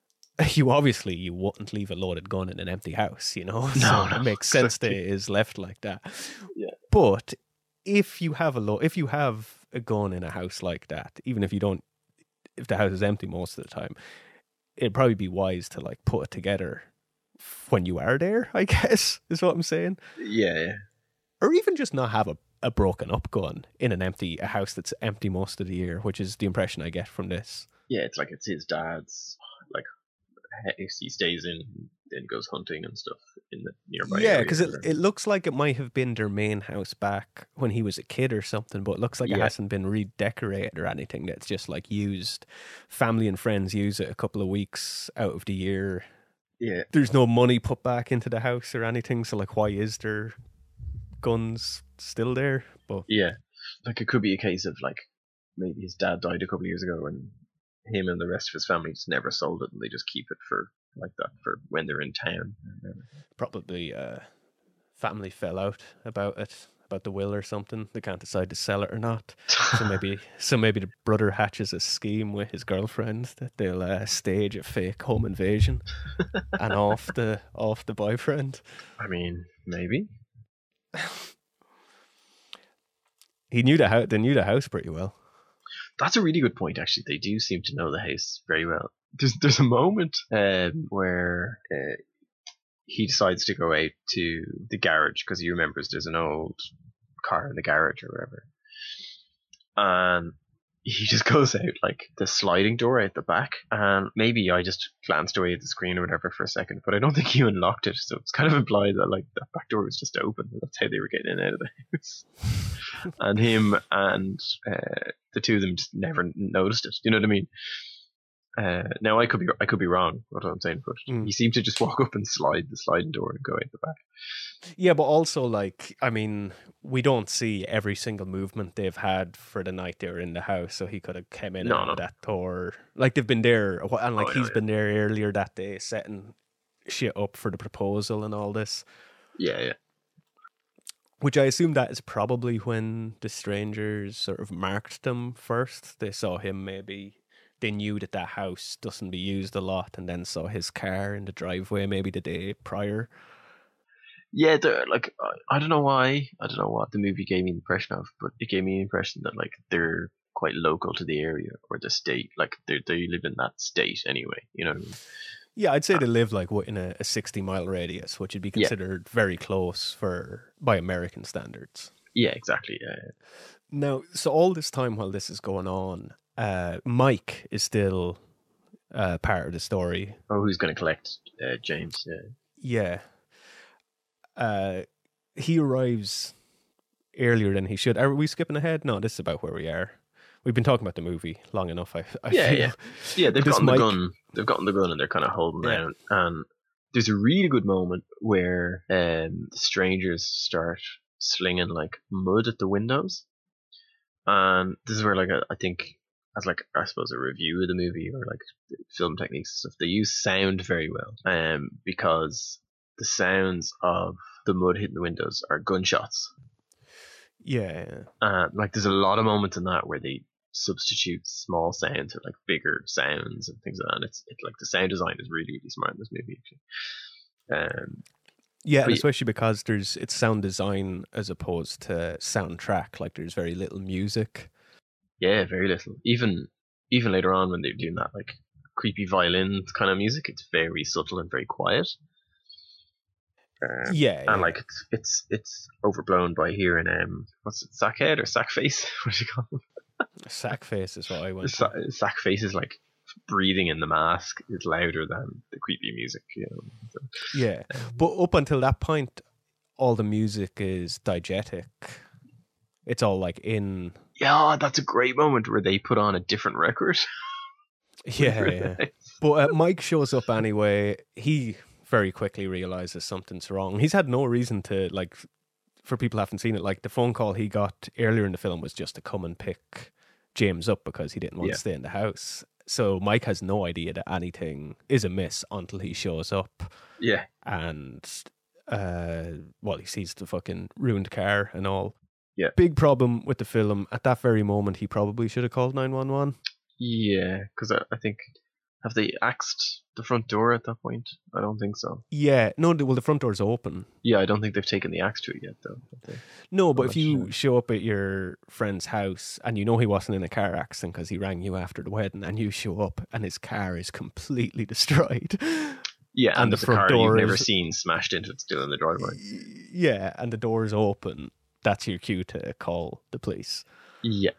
You obviously you wouldn't leave a loaded gun in an empty house, you know. So No, no, it makes sense that exactly. it is left like that. Yeah. But if you have a lo- if you have a gun in a house like that, even if you don't, if the house is empty most of the time, it'd probably be wise to like put it together when you are there. I guess is what I'm saying. Yeah, yeah. Or even just not have a, a broken up gun in an empty a house that's empty most of the year, which is the impression I get from this. Yeah, it's like it's his dad's, like, house he stays in, then goes hunting and stuff in the nearby Yeah, area because or it whatever. it looks like it might have been their main house back when he was a kid or something, but it looks like it Yeah. hasn't been redecorated or anything. It's just like used. Family and friends use it a couple of weeks out of the year. Yeah, There's no money put back into the house or anything, so like, why is there guns still there? But yeah. Like, it could be a case of, like, maybe his dad died a couple of years ago and him and the rest of his family just never sold it, and they just keep it for, like, that for when they're in town. probably uh, family fell out about it, about the will or something. They can't decide to sell it or not. So maybe, so maybe the brother hatches a scheme with his girlfriend that they'll uh, stage a fake home invasion and off the off the boyfriend. I mean, maybe. He knew the house. They knew the house pretty well. That's a really good point, actually. They do seem to know the house very well. There's there's a moment um, where uh, he decides to go out to the garage because he remembers there's an old car in the garage or whatever. And he just goes out like the sliding door out the back. And maybe I just glanced away at the screen or whatever for a second, but I don't think he unlocked it. So it's kind of implied that like that back door was just open. That's how they were getting in and out of the house. And him and uh, the two of them just never noticed it. You know what I mean? Uh, now I could be I could be wrong. What I'm saying, but Mm. he seemed to just walk up and slide the sliding door and go out the back. Yeah, but also like, I mean, we don't see every single movement they've had for the night they were in the house. So he could have come in No, and out of no. that door. Like they've been there, a wh- and like Oh, yeah, he's yeah. been there earlier that day, setting shit up for the proposal and all this. Yeah, yeah, Which I assume that is probably when the strangers sort of marked them first. They saw him maybe. They knew that that house doesn't be used a lot, and then saw his car in the driveway maybe the day prior. yeah. They're like I, I don't know why. I don't know what the movie gave me the impression of, but it gave me the impression that like they're quite local to the area or the state. Like they they live in that state anyway. You know what I mean? Yeah, I'd say they live like what, in a, a sixty mile radius, which would be Yeah. considered very close for by American standards. Yeah, exactly. Yeah, yeah. Now, so all this time while this is going on, uh, Mike is still uh, part of the story. Oh, who's going to collect uh, James? Yeah. Yeah. Uh, he arrives earlier than he should. Are we skipping ahead? No, this is about where we are. We've been talking about the movie long enough. I, I Yeah, feel. yeah. Yeah, they've This gotten Mike- the gun. They've gotten the gun, and they're kind of holding Yeah. out. And there's a really good moment where um, the strangers start slinging like mud at the windows, and this is where like I, I think as like I suppose a review of the movie or like film techniques and stuff, they use sound very well, um, because the sounds of the mud hitting the windows are gunshots. Yeah. Uh, like there's a lot of moments in that where they substitutes small sounds for like bigger sounds and things like that. And it's it, like the sound design is really really smart in this movie actually. Um, Yeah, and but especially because there's it's sound design as opposed to soundtrack. Like there's very little music. yeah, very little. Even even later on when they're doing that like creepy violin kind of music, it's very subtle and very quiet. Um, Yeah, and yeah. like it's it's it's overblown by hearing um what's it, Sackhead or Sackface? What do you call him? Sack face is what I went Sa- to. Sackface is like breathing in the mask is louder than the creepy music, you know. So, Yeah, um, but up until that point, all the music is diegetic. It's all like in. yeah, that's a great moment where they put on a different record. Yeah, yeah. But uh, Mike shows up anyway. He very quickly realizes something's wrong. He's had no reason to, like, for people who haven't seen it, like the phone call he got earlier in the film was just to come and pick James up because he didn't want Yeah. to stay in the house. So Mike has no idea that anything is amiss until he shows up Yeah, and, uh, well, he sees the fucking ruined car and all. Yeah. Big problem with the film. At that very moment, he probably should have called nine one one. yeah, because I, I think have they axed the front door at that point? I don't think so. Yeah, no, the- well, the front door's open. Yeah, I don't think they've taken the axe to it yet, though. have they? No, but I'm if not you sure. show up at your friend's house and you know he wasn't in a car accident because he rang you after the wedding, and you show up and his car is completely destroyed. Yeah, and, and the there's a front car door you've never is- seen smashed into it still in the driveway. Yeah, and the door is open. That's your cue to call the police. Yeah,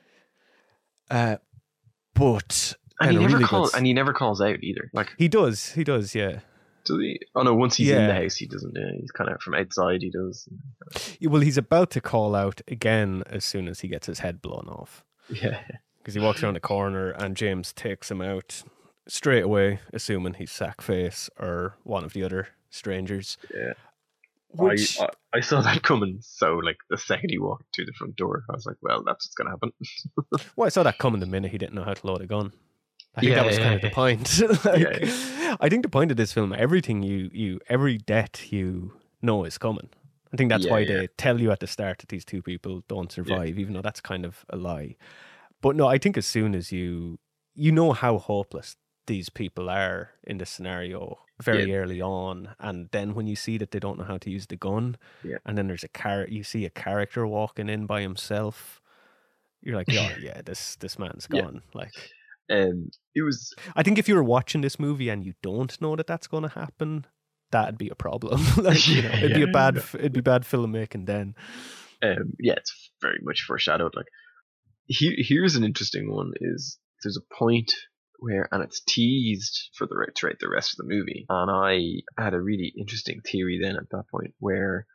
Uh, but and he then a never really good calls, s- and he never calls out either. Like, he does, he does, yeah. does he? Oh no, once he's in Yeah. the house, he doesn't. Yeah, he's kind of from outside. He does. Yeah, well, he's about to call out again as soon as he gets his head blown off. Yeah, Because he walks around the corner and James takes him out straight away, assuming he's Sackface or one of the other strangers. yeah. Which, I, I I saw that coming. So like the second he walked through the front door, I was like, well, that's what's gonna happen. well, I saw that coming the minute he didn't know how to load a gun. I think Yeah, that was yeah, kind of the yeah. point. Like, Yeah, I think the point of this film, everything you, you, every death you know is coming. I think that's Yeah, why yeah. they tell you at the start that these two people don't survive, even though that's kind of a lie. But no, I think as soon as you, you know how hopeless these people are in this scenario very early on, and then when you see that they don't know how to use the gun, Yeah. and then there's a car, you see a character walking in by himself, you're like, oh yeah, this this man's Yeah. gone. Like, Um, it was I think if you were watching this movie and you don't know that that's going to happen, that'd be a problem. Like, you know, it'd be a Yeah, bad, yeah. f it'd be bad filmmaking then. um, yeah, it's very much foreshadowed. Like, here, here's an interesting one: is there's a point where, and it's teased for the re- throughout the rest of the movie, and I had a really interesting theory then at that point where,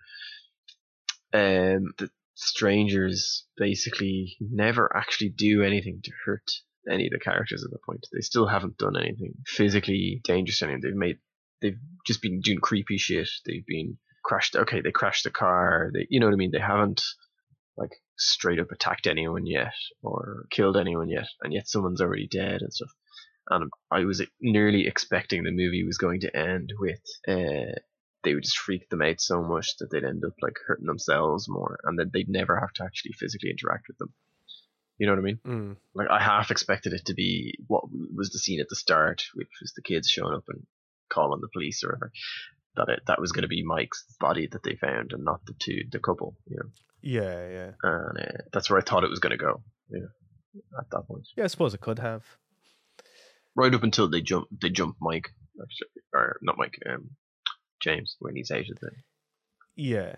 um, the strangers basically never actually do anything to hurt any of the characters at that point. They still haven't done anything physically dangerous to anyone. They've made, they've just been doing creepy shit. They've been crashed. Okay, they crashed the car. They, you know what I mean? They haven't like straight up attacked anyone yet or killed anyone yet, and yet someone's already dead and stuff. And I was nearly expecting the movie was going to end with uh, they would just freak them out so much that they'd end up like hurting themselves more, and that they'd never have to actually physically interact with them. You know what I mean? Mm. Like, I half expected it to be what was the scene at the start, which was the kids showing up and calling the police or whatever. That it that was going to be Mike's body that they found, and not the two, the couple. You know, Yeah, yeah. and uh, that's where I thought it was going to go. You know, at that point, Yeah, I suppose it could have. right up until they jump, they jump Mike, actually, or not Mike, um, James, when he's out of the. Yeah.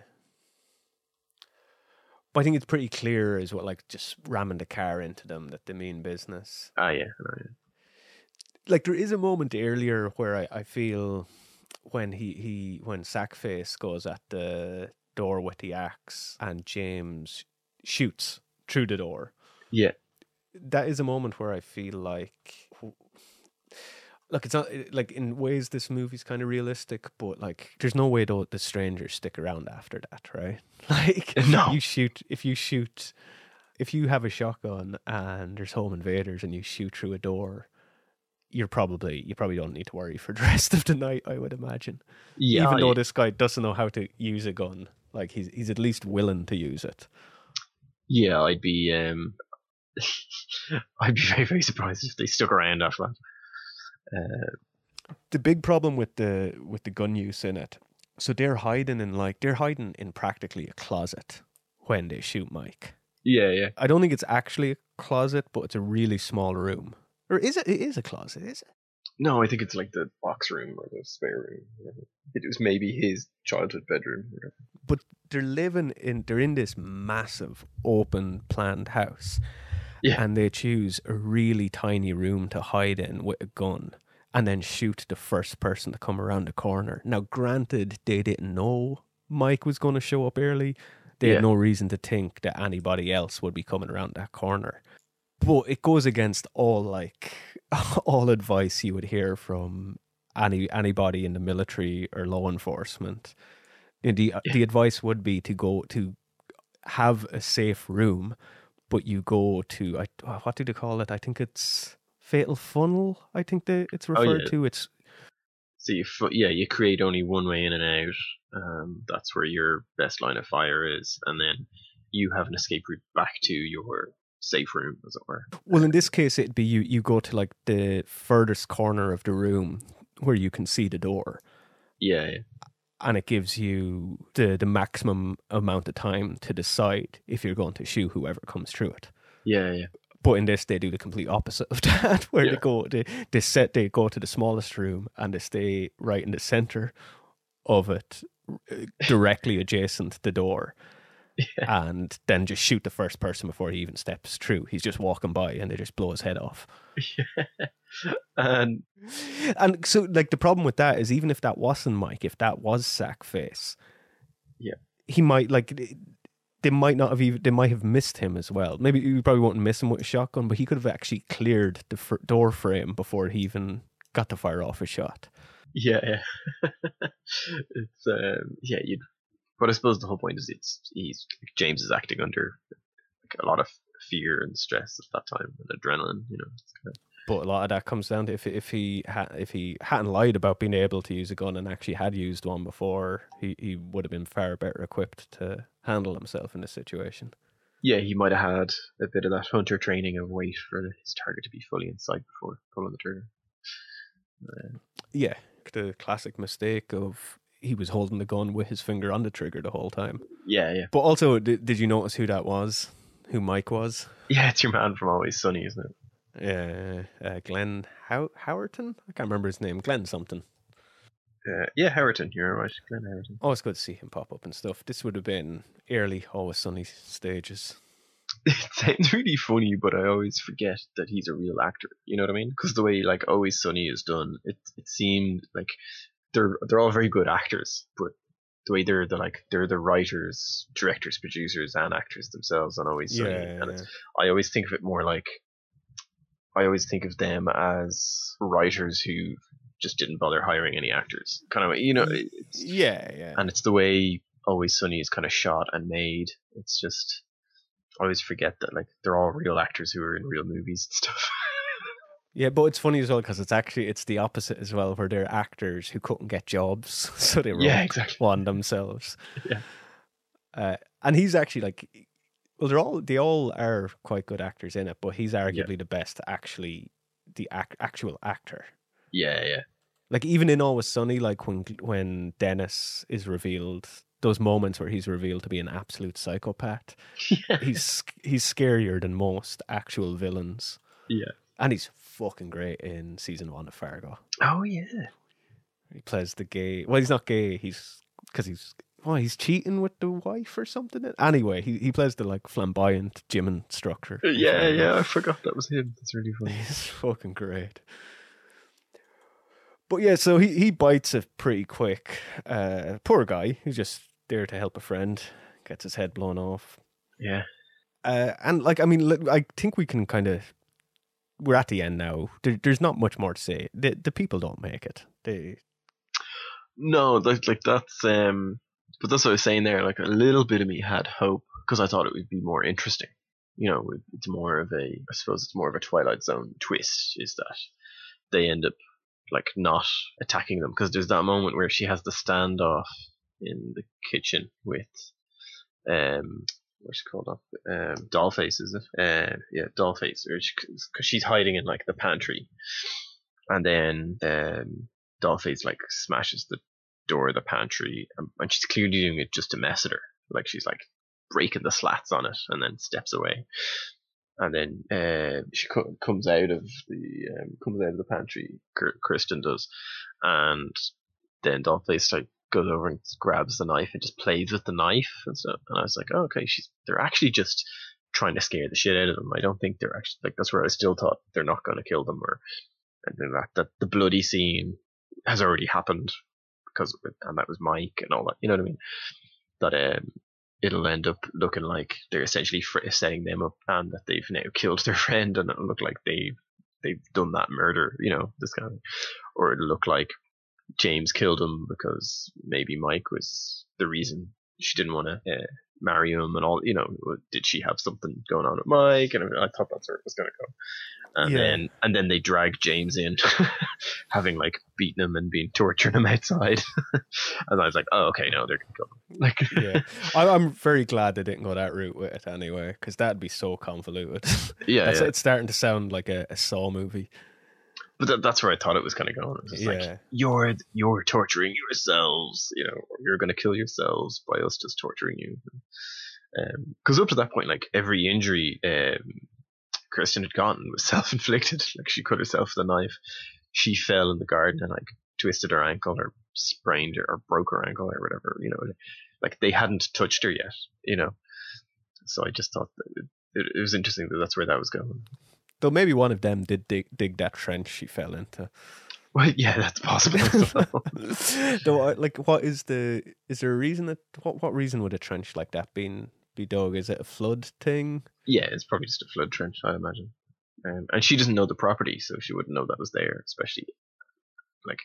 But I think it's pretty clear as well, like just ramming the car into them, that they mean business. Ah, yeah, oh, yeah. Like there is a moment earlier where I, I feel when he, he when Sackface goes at the door with the axe and James shoots through the door. Yeah. That is a moment where I feel like, look, it's not like in ways this movie's kind of realistic, but like there's no way though the strangers stick around after that, right? Like No. you shoot if you shoot if you have a shotgun and there's home invaders and you shoot through a door, you're probably you probably don't need to worry for the rest of the night, I would imagine. Yeah, Even though yeah. this guy doesn't know how to use a gun, like he's he's at least willing to use it. Yeah, I'd be um I'd be very very surprised if they stuck around after that. Uh, The big problem with the with the gun use in it, so they're hiding in like they're hiding in practically a closet when they shoot Mike. yeah, yeah. I don't think it's actually a closet, but it's a really small room. Or is it? It is a closet, is it? No, I think it's like the box room or the spare room. Whatever. It was maybe his childhood bedroom. Whatever. But they're living in they're in this massive open planned house. Yeah. And they choose a really tiny room to hide in with a gun and then shoot the first person to come around the corner. Now, granted, they didn't know Mike was going to show up early. They Yeah. had no reason to think that anybody else would be coming around that corner. But it goes against all like all advice you would hear from any anybody in the military or law enforcement. And the Yeah. the advice would be to go to have a safe room, but you go to I oh, what do they call it? I think it's fatal funnel. I think that it's referred yeah. to. It's So you, fu- yeah, you create only one way in and out. Um, that's where your best line of fire is, and then you have an escape route back to your safe room, as it were. well, in this case, it'd be you. You go to like the furthest corner of the room where you can see the door, Yeah, yeah, and it gives you the the maximum amount of time to decide if you're going to shoot whoever comes through it. yeah, yeah. But in this, they do the complete opposite of that, where Yeah. they go they they set they go to the smallest room and they stay right in the center of it, uh, directly adjacent to the door, Yeah. and then just shoot the first person before he even steps through. He's just walking by, and they just blow his head off. And And so, like, the problem with that is, even if that wasn't Mike, if that was Sackface, yeah, he might like. They might not have even. They might have missed him as well. Maybe you probably won't miss him with a shotgun, but he could have actually cleared the fr- door frame before he even got to fire off a shot. yeah, yeah. It's um, yeah, you. But I suppose the whole point is it's he's James is acting under like a lot of fear and stress at that time and adrenaline. You know, it's kind of, But a lot of that comes down to if if he ha- if he hadn't lied about being able to use a gun and actually had used one before, he, he would have been far better equipped to handle himself in this situation. yeah, he might have had a bit of that hunter training of wait for his target to be fully in sight before pulling the trigger. Uh, Yeah, the classic mistake of he was holding the gun with his finger on the trigger the whole time. yeah, yeah, But also, did, did you notice who that was? Who Mike was? yeah. It's your man from Always Sunny, isn't it? Uh, uh, Glenn How- Howerton? I can't remember his name. Glenn something. Uh, yeah, Harrington. You're right, Glenn Harrington. Always good to see him pop up and stuff. This would have been early Always Sunny stages. It sounds really funny, but I always forget that he's a real actor. You know what I mean? Because the way like Always Sunny is done, it it seemed like they're they're all very good actors, but the way they're the like they're the writers, directors, producers, and actors themselves on Always Sunny. Yeah, And it's, I always think of it more like I always think of them as writers who just didn't bother hiring any actors. Kind of, you know, it's, yeah, yeah. and it's the way Always Sunny is kind of shot and made. It's just I always forget that like they're all real actors who are in real movies and stuff. Yeah, but it's funny as well because it's actually it's the opposite as well, where they're actors who couldn't get jobs, so they wrote Yeah, exactly. one themselves. Yeah. Uh, and he's actually like, well, they're all they all are quite good actors in it, but he's arguably the best, actually, the ac- actual actor. Yeah, yeah. Like even in Always Sunny, like when when Dennis is revealed, those moments where he's revealed to be an absolute psychopath, Yeah. he's he's scarier than most actual villains. Yeah. And he's fucking great in season one of Fargo. Oh yeah. He plays the gay. Well, he's not gay. He's because he's well, he's cheating with the wife or something. Anyway, he he plays the like flamboyant gym instructor. in Yeah, Fargo. yeah. I forgot that was him. That's really funny. He's fucking great. But yeah, so he, he bites it pretty quick. Uh, poor guy who's just there to help a friend, gets his head blown off. Yeah. Uh, and like, I mean, look, I think we can kind of, we're at the end now. There, there's not much more to say. The the people don't make it. They, No, like like that's um. But that's what I was saying there. Like a little bit of me had hope because I thought it would be more interesting. You know, it's more of a. I suppose it's more of a Twilight Zone twist. Is that they end up like not attacking them because there's that moment where she has the standoff in the kitchen with um what's she called up? Um, Dollface, is it? Uh, yeah, Dollface, because she, she's hiding in like the pantry, and then um, Dollface like smashes the door of the pantry, and, and she's clearly doing it just to mess with her. Like she's like breaking the slats on it, and then steps away. And then uh, she co- comes out of the um, comes out of the pantry. Kristen does, and then Dollface like goes over and grabs the knife and just plays with the knife and stuff. And I was like, oh, okay, she's they're actually just trying to scare the shit out of them. I don't think they're actually like that's where I still thought they're not going to kill them, or and then that that the bloody scene has already happened because of it, and that was Mike and all that. You know what I mean? That um, it'll end up looking like they're essentially fr- setting them up and that they've now killed their friend, and it'll look like they they've done that murder. You know, this kind of, or it'll look like James killed him because maybe Mike was the reason she didn't want to uh, marry him and all. You know, did she have something going on with Mike? And I thought that's where it was going to go. And yeah. then and then they drag James in, having like beaten him and been torturing him outside. And I was like, oh, okay, no, they're gonna kill him. Like, yeah, I, I'm very glad they didn't go that route with it anyway, because that'd be so convoluted. Yeah, that's yeah. It's starting to sound like a, a Saw movie. But that, that's where I thought it was kind of going. It was yeah. like, you're you're torturing yourselves, you know, or you're gonna kill yourselves by us just torturing you. Because um, up to that point, like every injury um, Kristen had gotten was self-inflicted. Like she cut herself with a knife. She fell in the garden and like twisted her ankle or sprained her or broke her ankle or whatever. You know, like they hadn't touched her yet. You know, so I just thought that it, it was interesting that that's where that was going. Though maybe one of them did dig, dig that trench she fell into. Well, yeah, that's possible. Though, like, what is the? Is there a reason that? What what reason would a trench like that been be dug? Is it a flood thing? Yeah, it's probably just a flood trench, I imagine. Um, and she doesn't know the property, so she wouldn't know that was there. Especially, like,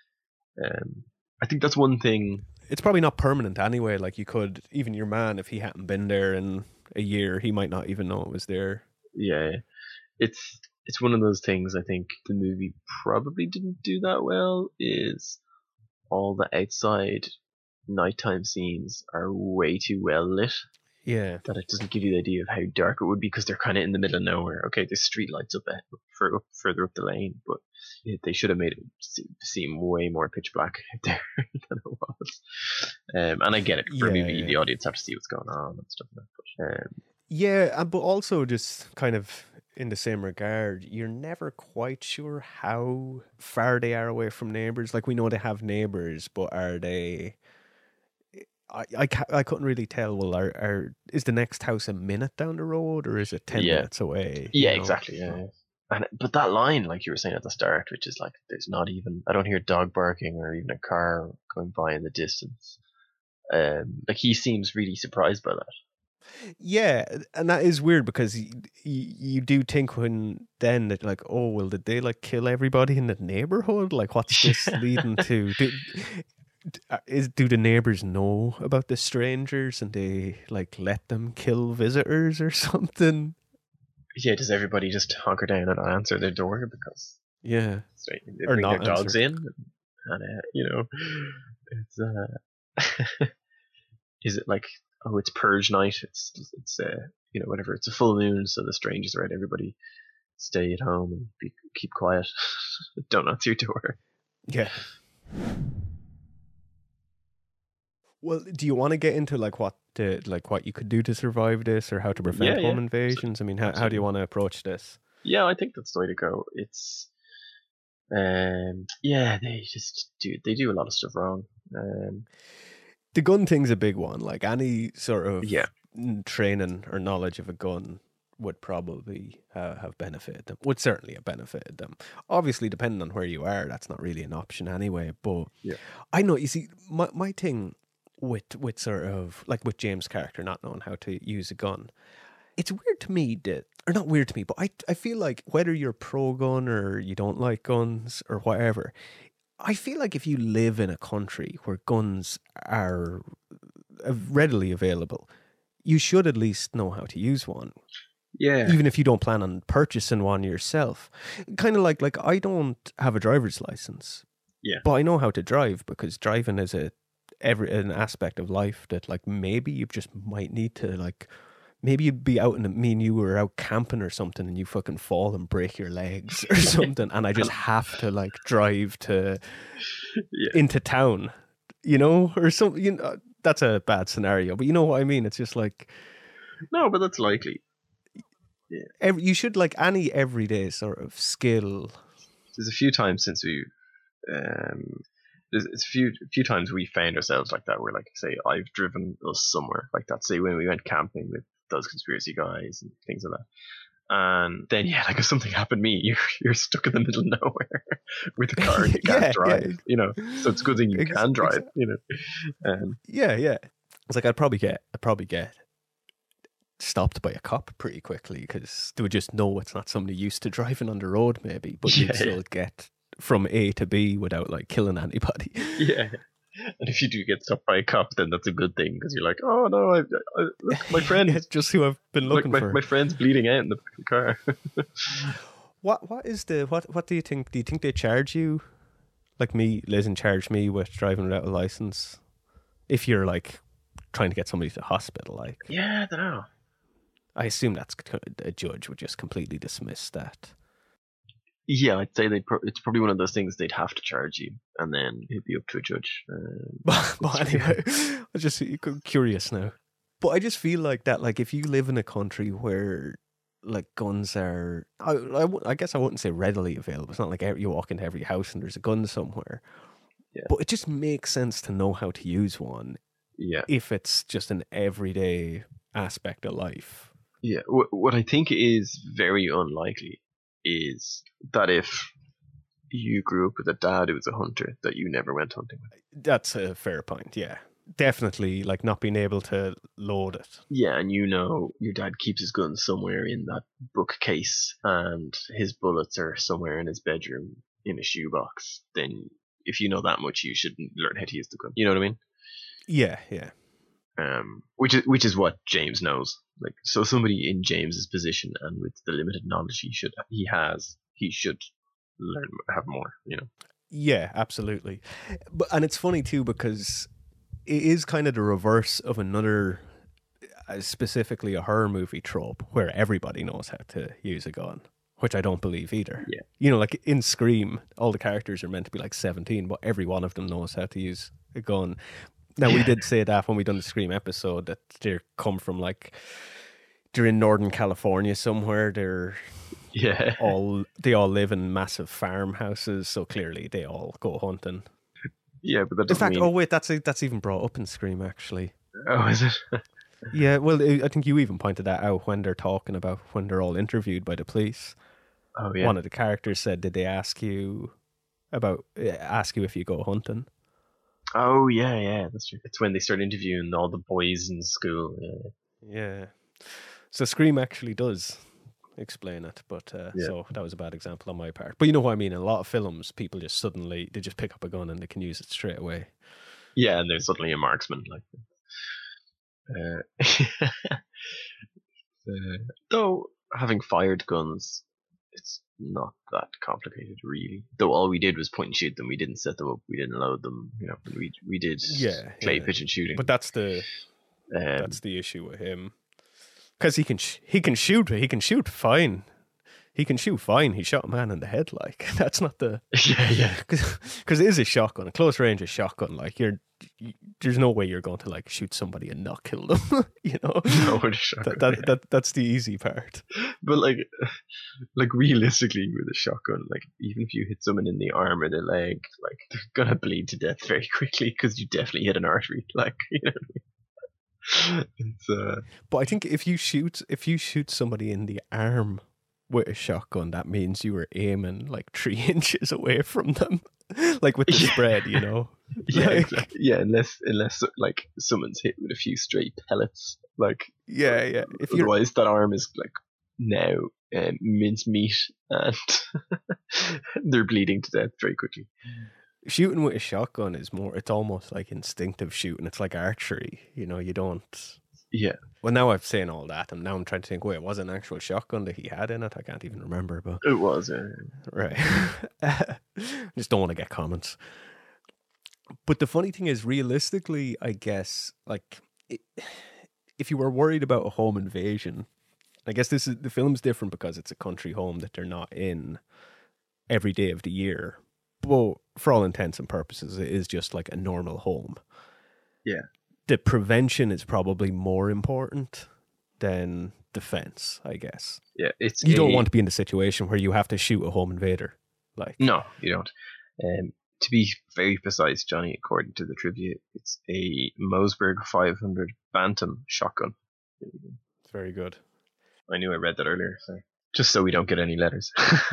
um, I think that's one thing. It's probably not permanent anyway. Like, you could even your man, if he hadn't been there in a year, he might not even know it was there. Yeah, it's it's one of those things. I think the movie probably didn't do that well. Is all the outside nighttime scenes are way too well lit. Yeah, that it doesn't give you the idea of how dark it would be because they're kind of in the middle of nowhere. Okay, there's street lights up, for, up further up the lane, but it, they should have made it seem way more pitch black out there than it was. Um, and I get it for yeah, maybe yeah. the audience have to see what's going on and stuff like that. But, um, yeah, but also just kind of in the same regard, you're never quite sure how far they are away from neighbors. Like, we know they have neighbors, but are they? I, I, I couldn't really tell. Well, are, are is the next house a minute down the road, or is it ten yeah. minutes away? Yeah, you know? exactly. Yeah, yeah. And but that line, like you were saying at the start, which is like, there's not even I don't hear dog barking or even a car going by in the distance. Um, like he seems really surprised by that. Yeah, and that is weird because you, you do think when then that like, oh well, did they like kill everybody in the neighborhood? Like, what's this leading to? Do, Is do the neighbors know about the strangers and they like let them kill visitors or something? Yeah, does everybody just hunker down and answer their door because yeah, they or bring not their dogs answer. in, and uh, you know, it's uh, is it like oh it's purge night? It's it's uh, you know whatever. It's a full moon, so the strangers are right. Everybody stay at home and be, keep quiet. Don't answer your door. Yeah. Well, do you want to get into like what to, like what you could do to survive this, or how to prevent yeah, home yeah. invasions? I mean, how, how do you want to approach this? Yeah, I think that's the way to go. It's, um, yeah, they just do they do a lot of stuff wrong. Um, the gun thing's a big one. Like any sort of yeah. training or knowledge of a gun would probably uh, have benefited them. Would certainly have benefited them. Obviously, depending on where you are, that's not really an option anyway. But yeah. I know. You see, my my thing. With with sort of like with James' character not knowing how to use a gun, it's weird to me that, or not weird to me, but I I feel like whether you're pro gun or you don't like guns or whatever, I feel like if you live in a country where guns are readily available, you should at least know how to use one. Yeah. Even if you don't plan on purchasing one yourself, kind of like like I don't have a driver's license. Yeah. But I know how to drive because driving is a every an aspect of life that like maybe you just might need to like maybe you'd be out in the, me and you were out camping or something, and you fucking fall and break your legs or something, and I just have to like drive to Yeah. into town, you know, or something. You know, that's a bad scenario, but you know what I mean. It's just like No, but that's likely. every, you should like any everyday sort of skill. There's a few times since we, um, there's it's a few a few times we found ourselves like that. Where like say I've driven us somewhere like that. Say when we went camping with those conspiracy guys and things like that. And then yeah, like if something happened to me, you're you're stuck in the middle of nowhere with a car and you can't Yeah, drive. yeah. You know, so it's a good thing you Ex- can drive. ex- You know, um, Yeah, yeah. It's like I'd probably get, I'd probably get stopped by a cop pretty quickly because they would just know it's not somebody used to driving on the road, maybe, but Yeah, you'd still get from A to B without like killing anybody. yeah. And if you do get stopped by a cop, then that's a good thing because you're like, oh no, I, I look, my friend, Yeah, just who I've been like looking my, for. my friend's bleeding out in the fucking car. What what is the what what do you think? Do you think they charge you like me, Liz, and charge me with driving without a license if you're like trying to get somebody to the hospital? Like, Yeah, I don't know. I assume that's a judge would just completely dismiss that. Yeah, I'd say they. Pro- it's probably one of those things they'd have to charge you, and then it'd be up to a judge. Um, But, but anyway, I'm just curious now. But I just feel like that, like if you live in a country where like guns are, I, I, w- I guess I wouldn't say readily available. It's not like every, you walk into every house and there's a gun somewhere. Yeah. But it just makes sense to know how to use one yeah, if it's just an everyday aspect of life. yeah. What, what I think is very unlikely is that if you grew up with a dad who was a hunter, that you never went hunting with. That's a fair point. Yeah, definitely. Like not being able to load it. Yeah, and you know your dad keeps his gun somewhere in that bookcase, and his bullets are somewhere in his bedroom in a shoebox. Then, if you know that much, you should learn how to use the gun. You know what I mean? Yeah, yeah. Um, which is which is what James knows. Like, so somebody in James's position and with the limited knowledge he should he has, he should learn have more. You know? Yeah, absolutely. But and it's funny too because it is kind of the reverse of another, uh, specifically a horror movie trope where everybody knows how to use a gun, which I don't believe either. Yeah. You know, like in Scream, all the characters are meant to be like seventeen, but every one of them knows how to use a gun. Now, we did say that when we done the Scream episode that they come from like, they're in Northern California somewhere. They're Yeah. all, they all live in massive farmhouses. So clearly they all go hunting. Yeah, but that In doesn't fact, mean. oh wait, that's that's even brought up in Scream actually. Oh, is it? Yeah, well, I I think you even pointed that out when they're talking about when they're all interviewed by the police. Oh yeah. One of the characters said, "Did they ask you about uh, ask you if you go hunting?" Oh yeah, yeah, that's true. It's when they start interviewing all the boys in school. Yeah. Yeah. So Scream actually does explain it, but uh, Yeah. so that was a bad example on my part. But you know what I mean? In a lot of films, people just suddenly they just pick up a gun and they can use it straight away. Yeah, and there's suddenly a marksman. Like, uh, uh, though having fired guns, it's not that complicated, really. Though all we did was point and shoot them. We didn't set them up. We didn't load them. You know, we we did Yeah, clay yeah. pigeon shooting. But that's the um, that's the issue with him, because he can sh- he can shoot he can shoot fine. He can shoot fine. He shot a man in the head. Like that's not the yeah, yeah, because it is a shotgun, a close range of shotgun. Like you're, you, there's no way you're going to like shoot somebody and not kill them. You know, no, with a shotgun, that, that yeah. that that's the easy part. But like, like realistically, with a shotgun, like even if you hit someone in the arm or the leg, like they're gonna bleed to death very quickly because you definitely hit an artery. Like, you know what I mean? It's uh, But I think if you shoot if you shoot somebody in the arm with a shotgun, that means you were aiming like three inches away from them, like with the Yeah. spread. You know, yeah, Like- exactly. Yeah, unless unless like someone's hit with a few stray pellets, like yeah, yeah. If you're otherwise that arm is like now um, mincemeat and they're bleeding to death very quickly. shooting with a shotgun is more, it's almost like instinctive shooting. It's like archery, you know, you don't. Yeah, Well, now I've saying all that, and now I'm trying to think, wait, was it an actual shotgun that he had in it? I can't even remember, but it was. Uh, right. Just don't want to get comments. But the funny thing is, realistically, I guess, like, it, if you were worried about a home invasion, I guess this is the film's different because it's a country home that they're not in every day of the year. But for all intents and purposes, it is just like a normal home. Yeah. The prevention is probably more important than defense, I guess. Yeah, it's you a, don't want to be in the situation where you have to shoot a home invader. Like no, you don't. Um, to be very precise, Johnny, according to the trivia, it's a Mossberg five hundred Bantam shotgun. It's very good. I knew I read that earlier, so just so we don't get any letters.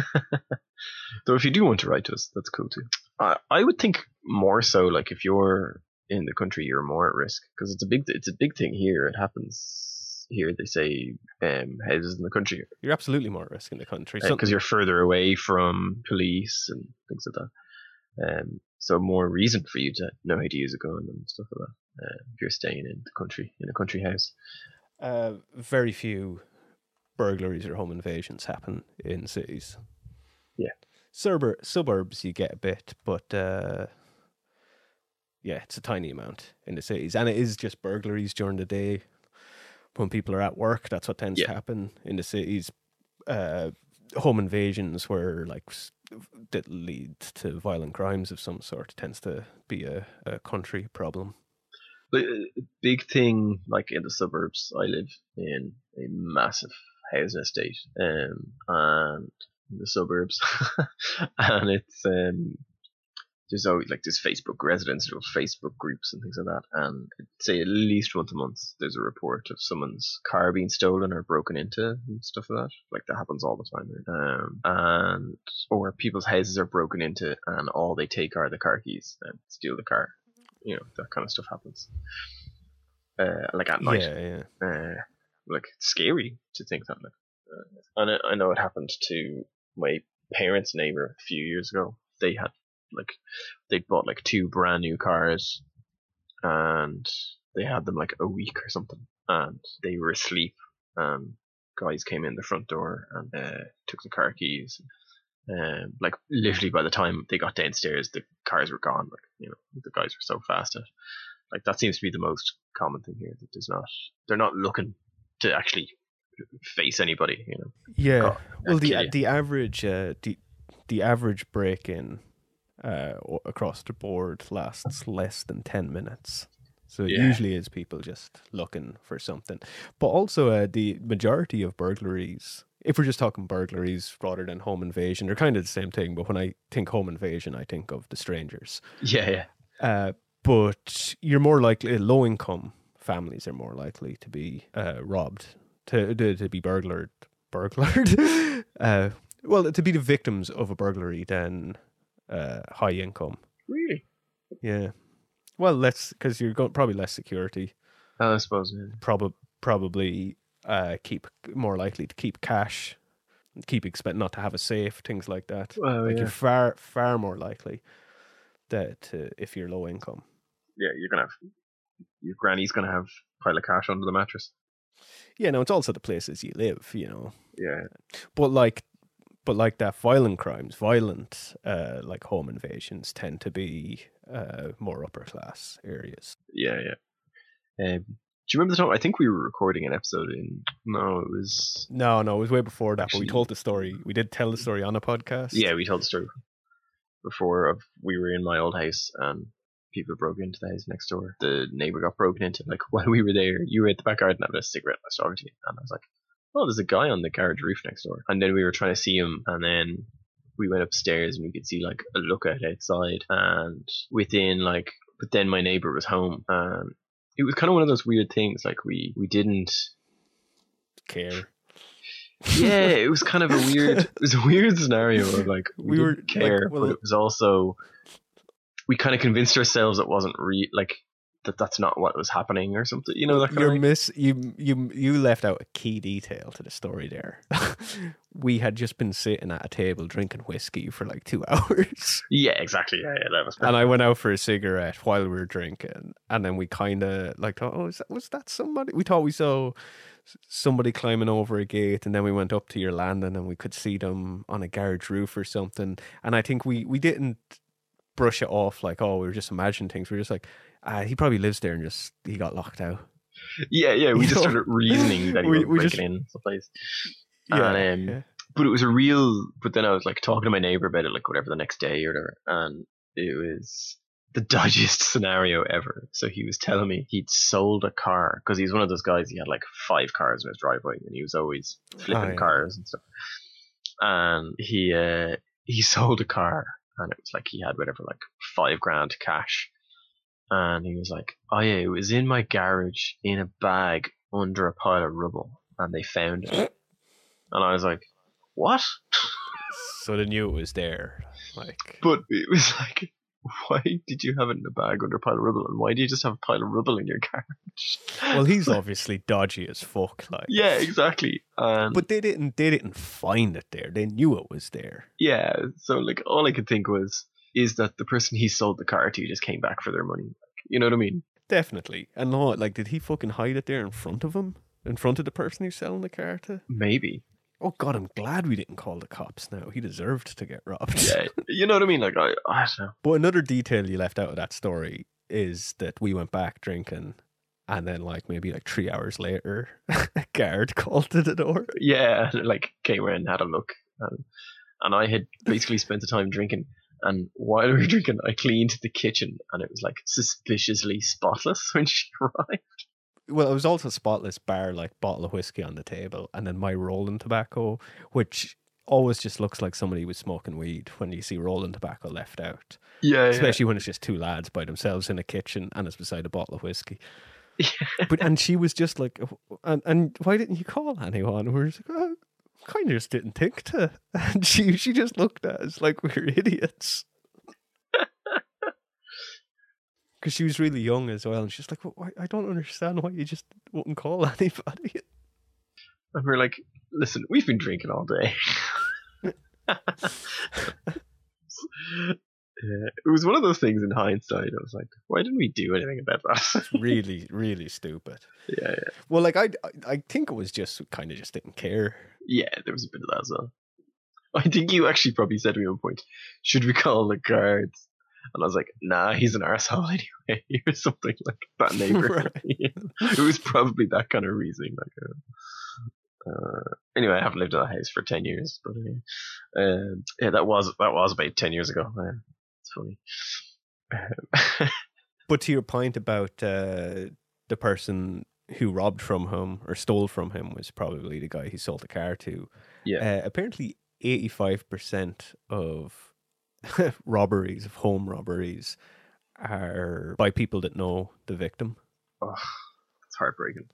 Though if you do want to write to us, that's cool too. I I would think more so like if you're in the country, you're more at risk because it's a big it's a big thing here. It happens here. They say um, houses in the country. You're absolutely more at risk in the country because uh, you're further away from police and things like that. Um, so more reason for you to know how to use a gun and stuff like that. Uh, if you're staying in the country in a country house. Uh, very few burglaries or home invasions happen in cities. Yeah, Suburb suburbs you get a bit, but uh, yeah, it's a tiny amount in the cities, and it is just burglaries during the day when people are at work. That's what tends yeah. to happen in the cities. Uh, home invasions where like that lead to violent crimes of some sort tends to be a, a country problem. But a big thing, like in the suburbs, I live in a massive housing estate, um, and in the suburbs, and it's um, there's always like this Facebook residential Facebook groups and things like that, and I'd say at least once a month there's a report of someone's car being stolen or broken into and stuff like that. Like that happens all the time, um, and or people's houses are broken into and all they take are the car keys and steal the car. You know, that kind of stuff happens. Uh, like at night. Yeah, yeah. Uh, like it's scary to think that. Like, uh, and I, I know it happened to my parents' neighbor a few years ago. They had like they bought like two brand new cars, and they had them like a week or something, and they were asleep. And guys came in the front door and uh, took the car keys. Um, like literally by the time they got downstairs, the cars were gone. Like you know, the guys were so fast at. Like that seems to be the most common thing here. That there's not, they're not looking to actually face anybody. You know. Yeah. God, well, the you. the average uh, the the average break in uh, across the board lasts less than ten minutes. So it Yeah. usually is people just looking for something. But also uh, the majority of burglaries, if we're just talking burglaries rather than home invasion, they're kind of the same thing. But when I think home invasion, I think of the strangers. Yeah, yeah. Uh, but you're more likely, low income families are more likely to be uh, robbed, to, to to be burglared, burglared. uh, well, to be the victims of a burglary than uh, high income. Really? Yeah. Well, less because you're going probably less security. I suppose. Yeah. Probably probably uh, keep more likely to keep cash, keep expect not to have a safe, things like that. Well, like yeah. you're far far more likely that uh, if you're low income. Yeah, you're gonna have your granny's gonna have a pile of cash under the mattress. Yeah, no, it's also the places you live, you know. Yeah. But like, but like that, violent crimes, violent uh, like home invasions tend to be uh, more upper class areas. Yeah, yeah. Um, do you remember the time? I think we were recording an episode in. No, it was. No, no, it was way before that. Actually, but we told the story. We did tell the story on a podcast. Yeah, we told the story before of we were in my old house and people broke into the house next door. The neighbor got broken into. Like while we were there, you were at the back garden having a cigarette. I was talking to you, and I was like, "Oh, there's a guy on the garage roof next door." And then we were trying to see him, and then we went upstairs and we could see like a lookout outside. And within like, but then my neighbor was home, and it was kind of one of those weird things. Like we we didn't care. Yeah, it was kind of a weird. It was a weird scenario of like we, we were care, like, well, but it was also we kind of convinced ourselves it wasn't re like that. That's not what was happening or something. You know, that kind You're of like, miss you you you left out a key detail to the story there. We had just been sitting at a table drinking whiskey for like two hours. Yeah, exactly. Yeah, yeah, that was. Perfect. And I went out for a cigarette while we were drinking, and then we kind of like thought, oh, is that, was that somebody? We thought we saw somebody climbing over a gate, and then we went up to your landing and we could see them on a garage roof or something. And I think we we didn't brush it off like, oh, we were just imagining things. We were just like, ah, he probably lives there and just he got locked out. Yeah, yeah. We You just know? started reasoning that he We- was we breaking just- in the place. Yeah, And, um, yeah. but it was a real. But then I was like talking to my neighbor about it, like whatever the next day or whatever, and it was the dodgiest scenario ever. So he was telling me he'd sold a car because he's one of those guys. He had like five cars in his driveway, and he was always flipping Oh, yeah. cars and stuff. And he uh, he sold a car, and it was like he had whatever, like five grand cash. And he was like, "Oh yeah, it was in my garage in a bag under a pile of rubble, and they found it." And I was like, "What?" So they knew it was there. Like, But it was like, why did you have it in a bag under a pile of rubble? And why do you just have a pile of rubble in your garage? well, he's obviously dodgy as fuck. Like, Yeah, exactly. And but they didn't. They didn't find it there. They knew it was there. yeah, so like all I could think was, is that the person he sold the car to just came back for their money. Like, you know what I mean? Definitely. And no, like, did he fucking hide it there in front of him? In front of the person he's selling the car to? Maybe. Oh God, I'm glad we didn't call the cops now. He deserved to get robbed. Yeah, you know what I mean? Like, I, I don't know. But another detail you left out of that story is that we went back drinking, and then like maybe like three hours later, a guard called to the door. Yeah, like came around and had a look. And, and I had basically spent the time drinking. And while we were drinking, I cleaned the kitchen, and it was like suspiciously spotless when she arrived. Well, it was also spotless bar like bottle of whiskey on the table, and then my rolling tobacco, which always just looks like somebody was smoking weed when you see rolling tobacco left out. Yeah, Especially when it's just two lads by themselves in a kitchen and it's beside a bottle of whiskey. yeah. But and she was just like, and and why didn't you call anyone? We were just like, oh, kind of just didn't think to. And she she just looked at us like we were idiots. Because she was really young as well, and she's like, well, why, I don't understand why you just wouldn't call anybody. And we're like, listen, we've been drinking all day. Yeah, it was one of those things in hindsight. I was like, why didn't we do anything about that? really, really stupid. yeah, yeah. Well, like I, I think it was just kind of just didn't care. Yeah, there was a bit of that as well. I think you actually probably said to me at one point, should we call the guards? And I was like, nah, he's an arsehole anyway, or something like that neighbor. Right. It was probably that kind of reasoning. Like, uh, uh, anyway, I haven't lived in that house for ten years, but uh, uh, yeah, that was that was about ten years ago. Uh, it's funny. But to your point about uh, the person who robbed from him or stole from him was probably the guy he sold the car to. Yeah. Uh, apparently, eighty-five percent of robberies, of home robberies, are by people that know the victim. Oh, it's heartbreaking.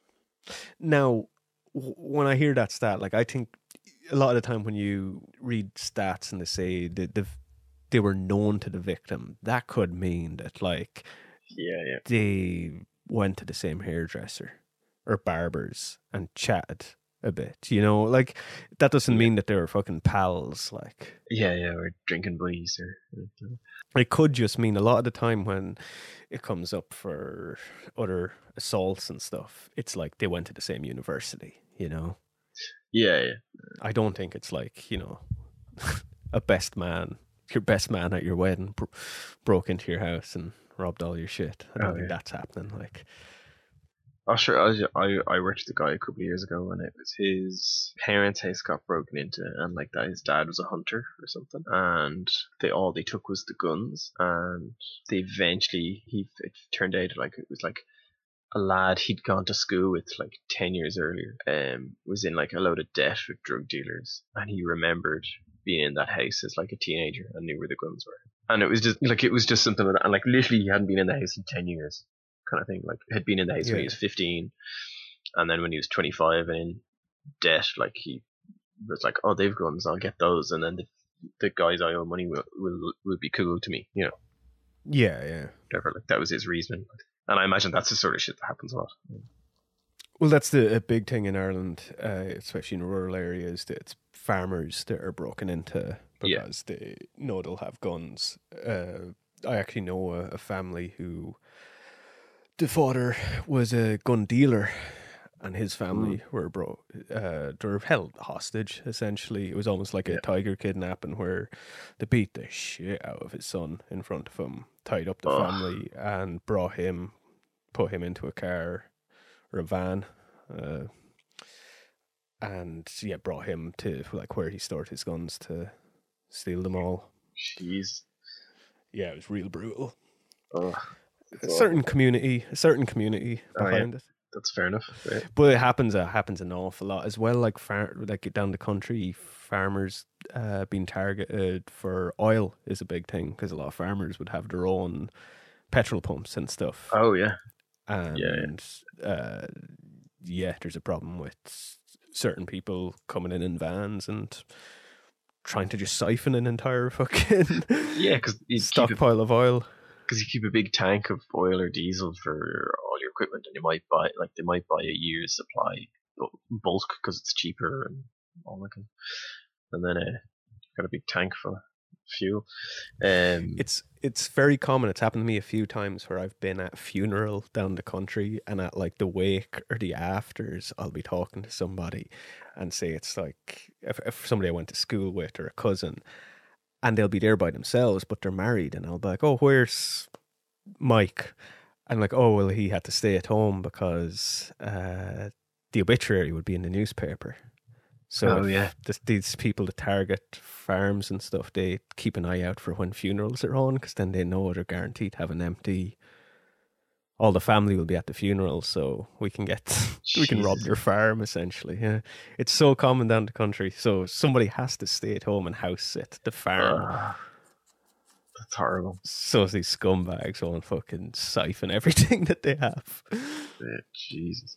Now, w- when I hear that stat, like I think a lot of the time when you read stats and they say that the, they were known to the victim, that could mean that like Yeah, yeah. they went to the same hairdresser or barbers and chatted a bit, you know, like that doesn't Yeah. mean that they were fucking pals. Like Yeah, yeah, we're drinking buddies or it could just mean a lot of the time when it comes up for other assaults and stuff, it's like they went to the same university, you know. yeah, yeah. I don't think it's like, you know, a best man, your best man at your wedding bro- broke into your house and robbed all your shit. I don't Oh, think yeah. that's happening. Like, Oh, sure. I, was, I I worked with a guy a couple of years ago, and it was his parents' house got broken into, and like that, his dad was a hunter or something, and they all they took was the guns, and they eventually he it turned out like it was like a lad he'd gone to school with like ten years earlier, um, was in like a load of debt with drug dealers, and he remembered being in that house as like a teenager and knew where the guns were, and it was just like it was just something like that, and like literally he hadn't been in the house in ten years. Kind of thing, like had been in the house when he Yeah. was fifteen, and then when he was twenty-five and in debt, like he was like, "Oh, they've guns, I'll get those," and then the the guys I owe money will will, will be cool to me, you know, yeah, yeah. whatever. Like that was his reasoning, and I imagine that's the sort of shit that happens a lot. Well, that's the a big thing in Ireland, uh, especially in rural areas, that it's farmers that are broken into Yeah. because they know they'll have guns. Uh, I actually know a, a family who the father was a gun dealer, and his family were bro. Uh, they were held hostage. Essentially, it was almost like a Yeah. tiger kidnapping, where they beat the shit out of his son in front of him, tied up the Ugh. family, and brought him, put him into a car, or a van. Uh, and yeah, brought him to like where he stored his guns to steal them all. Jeez. Yeah, it was real brutal. Oh, a certain awful. community, a certain community behind oh, yeah. it. That's fair enough. Yeah. But it happens. It happens an awful lot as well. Like far, like down the country, farmers uh, being targeted for oil is a big thing because a lot of farmers would have their own petrol pumps and stuff. Oh yeah, and yeah, uh, yeah, there's a problem with certain people coming in in vans and trying to just siphon an entire fucking yeah, because stockpile of oil. Because you keep a big tank of oil or diesel for all your equipment, and you might buy like they might buy a year's supply bulk because it's cheaper and all that. Kind of, and then uh, got a big tank full of fuel. Um, it's it's very common. It's happened to me a few times where I've been at a funeral down the country, and at like the wake or the afters, I'll be talking to somebody, and say it's like if, if somebody I went to school with or a cousin. And they'll be there by themselves, but they're married. And I'll be like, oh, where's Mike? And like, oh, well, he had to stay at home because uh, the obituary would be in the newspaper. So oh, yeah. this, these people that target farms and stuff, they keep an eye out for when funerals are on because then they know they're guaranteed to have an empty... All the family will be at the funeral, so we can get we can rob their farm essentially. Yeah, it's so common down the country. So somebody has to stay at home and house sit the farm. Uh, that's horrible. So these scumbags won't fucking siphon everything that they have. Yeah, Jesus.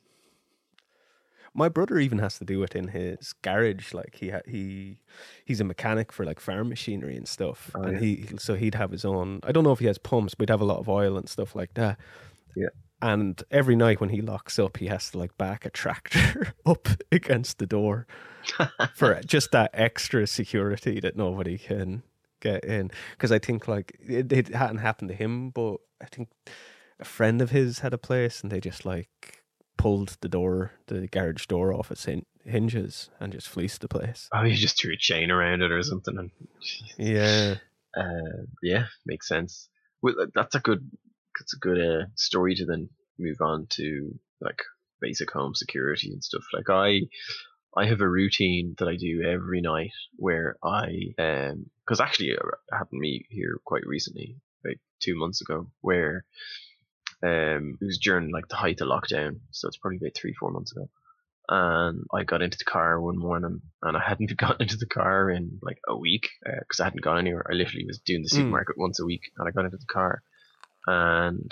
My brother even has to do it in his garage. Like he ha- he he's a mechanic for like farm machinery and stuff, oh, and yeah. he so he'd have his own. I don't know if he has pumps, but he'd have a lot of oil and stuff like that. Yeah. And every night when he locks up, he has to like back a tractor up against the door for just that extra security that nobody can get in. Because I think like it, it hadn't happened to him, but I think a friend of his had a place and they just like pulled the door, the garage door off its hin- hinges and just fleeced the place. Oh, you just threw a chain around it or something. And, yeah. Uh, yeah, makes sense. Well, that's a good... It's a good uh, story to then move on to like basic home security and stuff. Like I, I have a routine that I do every night where I, um, because actually it happened to me here quite recently, like two months ago, where, um, it was during like the height of lockdown, so it's probably about three, four months ago. And I got into the car one morning, and I hadn't gotten into the car in like a week because uh, I hadn't gone anywhere. I literally was doing the supermarket mm. once a week, and I got into the car. And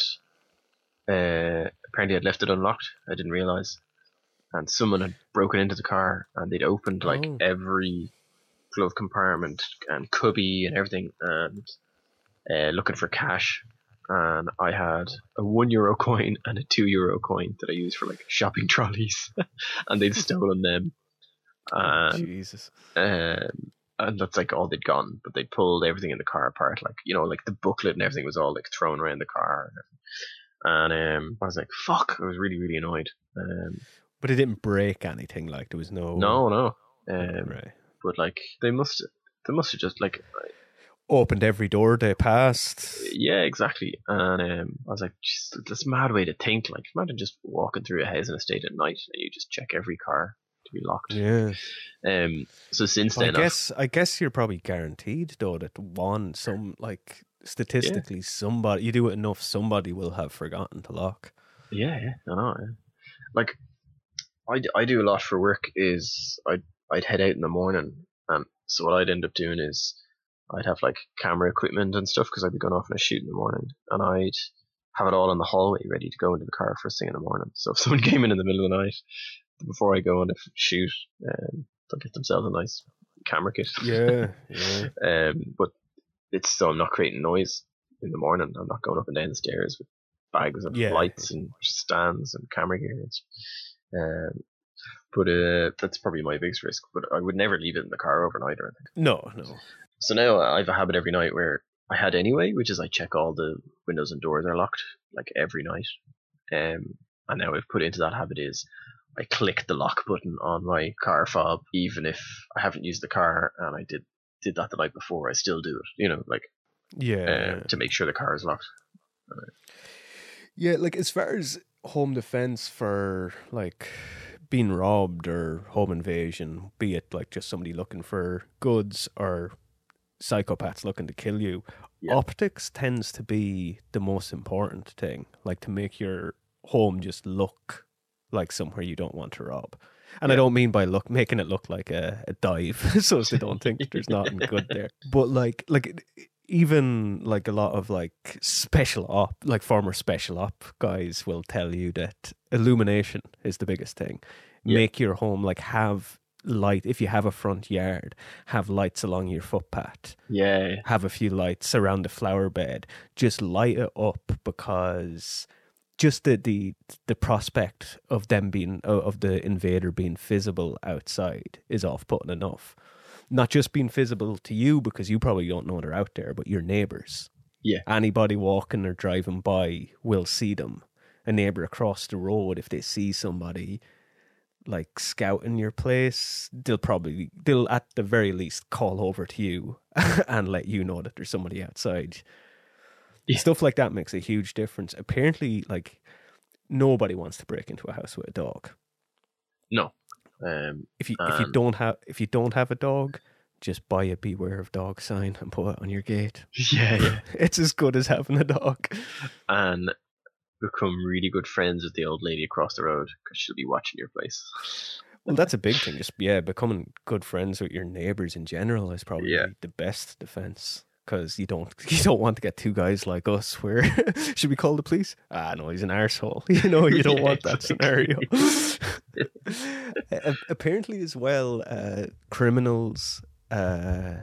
uh, apparently I'd left it unlocked. I didn't realize, and someone had broken into the car and they'd opened like oh. every glove compartment and cubby and everything, and uh, looking for cash. And I had a one euro coin and a two euro coin that I used for like shopping trolleys, and they'd stolen them. And, oh, Jesus. Um, And that's like all they'd gone, but they pulled everything in the car apart, like you know, like the booklet and everything was all like thrown around the car, and um, I was like, "Fuck!" I was really, really annoyed. Um, but it didn't break anything. Like there was no, no, no. Um, right. But like they must, they must have just like opened every door they passed. Yeah, exactly. And um, I was like, that's a mad way to think. Like, imagine just walking through a housing estate at night and you just check every car to be locked. Yeah. Um. So since But then, I guess I've... I guess you're probably guaranteed though that one some like statistically yeah. somebody you do it enough, somebody will have forgotten to lock. Yeah, yeah, I know. Yeah. Like, I, I do a lot for work. Is I'd I'd head out in the morning, and so what I'd end up doing is I'd have like camera equipment and stuff because I'd be going off on a shoot in the morning, and I'd have it all in the hallway ready to go into the car first thing in the morning. So if someone came in in the middle of the night, before I go on a shoot, um, they'll get themselves a nice camera kit. Yeah, yeah. um, but it's so I'm not creating noise in the morning. I'm not going up and down the stairs with bags of yeah. lights and stands and camera gear. Um, but uh, that's probably my biggest risk. But I would never leave it in the car overnight or anything. No, no. So now I have a habit every night where I had anyway, which is I check all the windows and doors are locked like every night. Um, and now I've put into that habit is I click the lock button on my car fob, even if I haven't used the car and I did did that the night before. I still do it, you know, like yeah, uh, to make sure the car is locked. Yeah, like as far as home defense for like being robbed or home invasion, be it like just somebody looking for goods or psychopaths looking to kill you, Yeah. optics tends to be the most important thing, like to make your home just look like somewhere you don't want to rob. And I Yeah. don't mean by look making it look like a, a dive, so as they don't think there's nothing good there. But like like even like a lot of like special op, like former special op guys will tell you that illumination is the biggest thing. Yeah. Make your home like have light. If you have a front yard, have lights along your footpath. Yeah. Have a few lights around the flower bed. Just light it up, because just the the, the prospect of them being of the invader being visible outside is off-putting enough. Not just being visible to you because you probably don't know they're out there, but your neighbours. Yeah. Anybody walking or driving by will see them. A neighbour across the road, if they see somebody like scouting your place, they'll probably they'll at the very least call over to you and let you know that there's somebody outside. Yeah. Stuff like that makes a huge difference. Apparently, like nobody wants to break into a house with a dog. No. Um, If you if you and- don't have if you don't have a dog, just buy a beware of dog sign and put it on your gate. yeah, yeah. It's as good as having a dog. And become really good friends with the old lady across the road because she'll be watching your place. Well, that's a big thing. Just yeah, becoming good friends with your neighbors in general is probably Yeah. the best defense, because you don't you don't want to get two guys like us where should we call the police? Ah, no, he's an arsehole. You know, you don't Yeah, want that exactly. scenario. A- Apparently, as well, uh, criminals uh,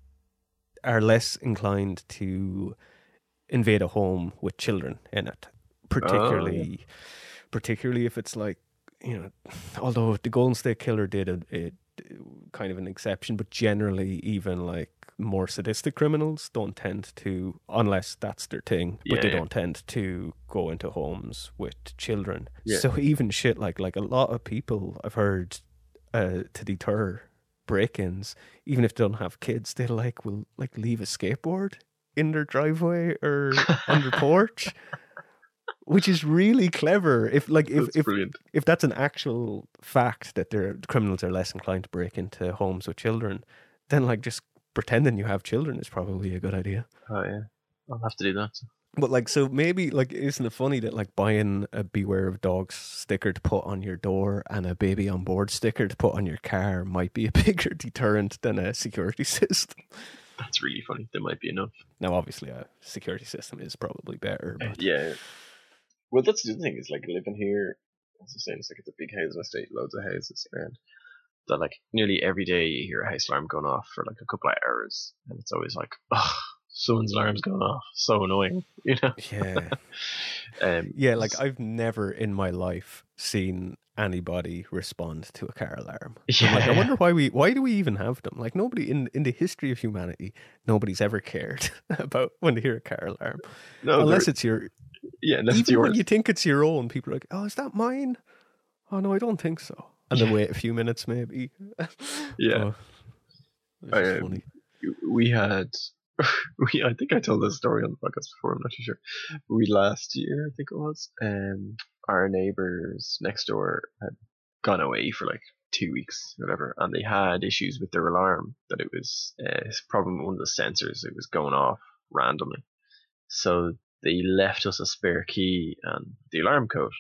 are less inclined to invade a home with children in it, particularly, particularly if it's like, you know, although the Golden State Killer did a, a kind of an exception, but generally even like more sadistic criminals don't tend to, unless that's their thing, but Yeah, they yeah. don't tend to go into homes with children. Yeah. So even shit like like a lot of people I've heard uh, to deter break-ins, even if they don't have kids, they like will like leave a skateboard in their driveway or on their porch, which is really clever. If like if That's if brilliant. if that's an actual fact that they're, criminals are less inclined to break into homes with children, then like just pretending you have children is probably a good idea. Oh yeah, I'll have to do that. But like, so maybe like, isn't it funny that like buying a beware of dogs sticker to put on your door and a baby on board sticker to put on your car might be a bigger deterrent than a security system? That's really funny. There might be enough. Now, obviously, a security system is probably better, but Yeah. Well, that's the thing. Is like living here. As I was saying, it's like it's a big housing estate, loads of houses around. That like nearly every day you hear a house alarm going off for like a couple of hours, and it's always like, oh, someone's alarm's going off. So annoying, you know. yeah. Um, Yeah, like I've never in my life seen anybody respond to a car alarm. I'm yeah. like, I wonder why we why do we even have them? Like nobody in in the history of humanity, nobody's ever cared about when they hear a car alarm. no, Unless they're- it's your yeah, unless even it's yours. when you think it's your own, people are like, "Oh, is that mine?" Oh no, I don't think so. And then Yeah. wait a few minutes, maybe. Yeah. Oh, it's just Um, funny. we had we I think I told this story on the podcast before, I'm not too sure. We last year, I think it was, um our neighbors next door had gone away for like two weeks, whatever, and they had issues with their alarm, that it was uh, a problem with one of the sensors, it was going off randomly. So they left us a spare key and the alarm code.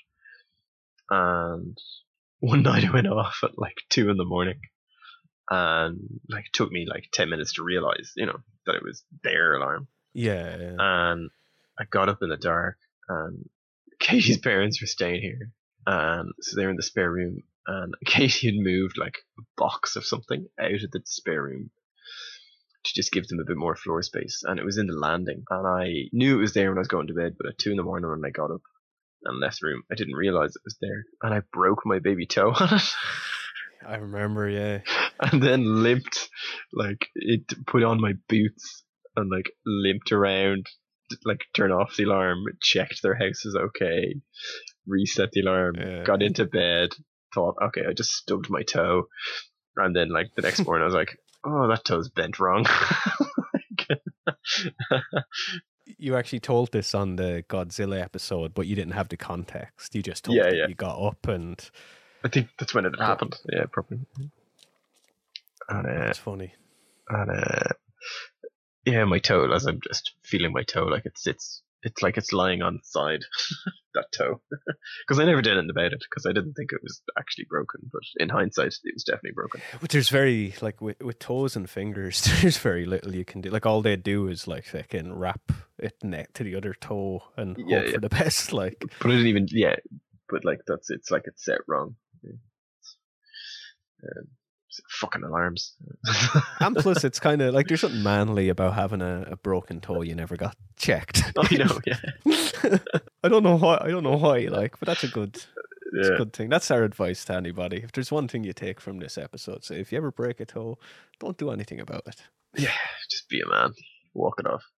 And one night it went off at like two in the morning. And like it took me like ten minutes to realize, you know, that it was their alarm. Yeah, yeah. And I got up in the dark, and Katie's parents were staying here, and so they were in the spare room, and Katie had moved like a box of something out of the spare room to just give them a bit more floor space, and it was in the landing, and I knew it was there when I was going to bed, but at two in the morning when I got up and left the room, I didn't realize it was there, and I broke my baby toe on it. I remember. Yeah, And then limped, like it put on my boots and like limped around, t- like turn off the alarm, checked their house is okay, reset the alarm, Yeah. got into bed, thought, okay, I just stubbed my toe, and then like the next morning I was like, oh, that toe's bent wrong. You actually told this on the Godzilla episode, but you didn't have the context. You just told Yeah, that yeah. you got up and I think that's when it happened. Yeah, probably. And, uh, that's funny. and uh, yeah, my toe, as I'm just feeling my toe, like it sits, it's like it's lying on the side, that toe. Because I never did anything about it, because I didn't think it was actually broken. But in hindsight, it was definitely broken. But there's very, like, with, with toes and fingers, there's very little you can do. Like, all they do is, like, they can wrap it neck to the other toe and Yeah, hope yeah. for the best. Like, But I didn't even, yeah, but like, that's, it's like it's set wrong. Yeah. Um, fucking alarms. and plus, it's kind of like there's something manly about having a, a broken toe you never got checked. I know, yeah. I don't know why. I don't know why. Like, but that's a good, it's Yeah. a good thing. That's our advice to anybody. If there's one thing you take from this episode, so if you ever break a toe, don't do anything about it. Yeah, just be a man. Walk it off.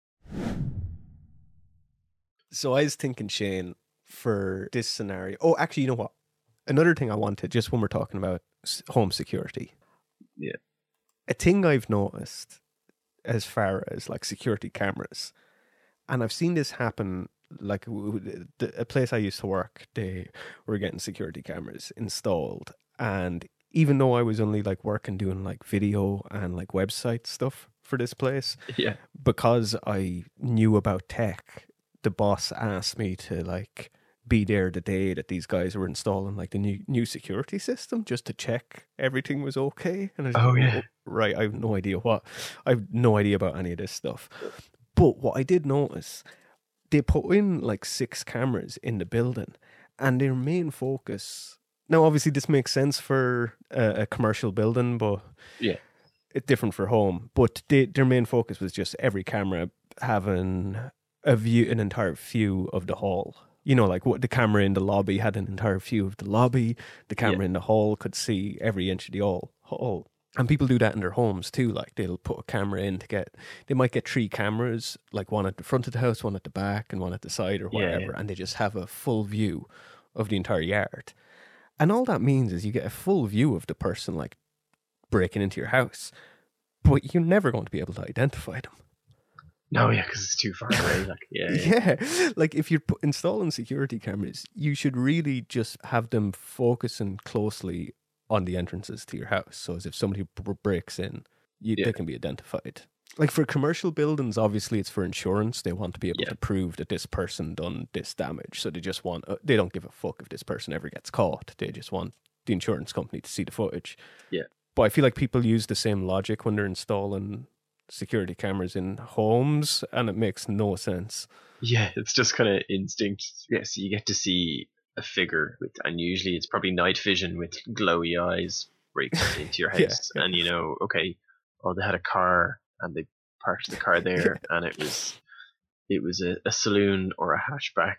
So I was thinking, Shane, for this scenario. Oh, actually, you know what? Another thing I wanted, just when we're talking about s- home security. Yeah. A thing I've noticed as far as like security cameras, and I've seen this happen, like w- w- the, a place I used to work, they were getting security cameras installed. And even though I was only like working doing like video and like website stuff for this place, Yeah. because I knew about tech, the boss asked me to like be there the day that these guys were installing like the new new security system, just to check everything was okay. And I was Oh, like, yeah. right. I have no idea what. I have no idea about any of this stuff. But what I did notice, they put in like six cameras in the building, and their main focus. Now, obviously, this makes sense for a, a commercial building, but Yeah. it's different for home. But they, their main focus was just every camera having a view, an entire view of the hall. You know, like what the camera in the lobby had an entire view of the lobby. The camera Yeah. in the hall could see every inch of the hall. hall. And people do that in their homes too. Like they'll put a camera in to get, they might get three cameras, like one at the front of the house, one at the back, and one at the side or Yeah, whatever. yeah. And they just have a full view of the entire yard. And all that means is you get a full view of the person like breaking into your house, but you're never going to be able to identify them. No, yeah, because it's too far away. Like, yeah, yeah. Yeah, like if you're pu- installing security cameras, you should really just have them focusing closely on the entrances to your house. So as if somebody b- breaks in, you, Yeah. they can be identified. Like for commercial buildings, obviously it's for insurance. They want to be able Yeah. to prove that this person done this damage. So they just want, uh, they don't give a fuck if this person ever gets caught. They just want the insurance company to see the footage. Yeah. But I feel like people use the same logic when they're installing security cameras in homes, and it makes no sense. Yeah, it's just kind of instinct. Yeah, so you get to see a figure with, and usually it's probably night vision with glowy eyes breaks into your Yeah. house, and you know, okay, oh, they had a car and they parked the car there, and it was, it was a, a saloon or a hatchback.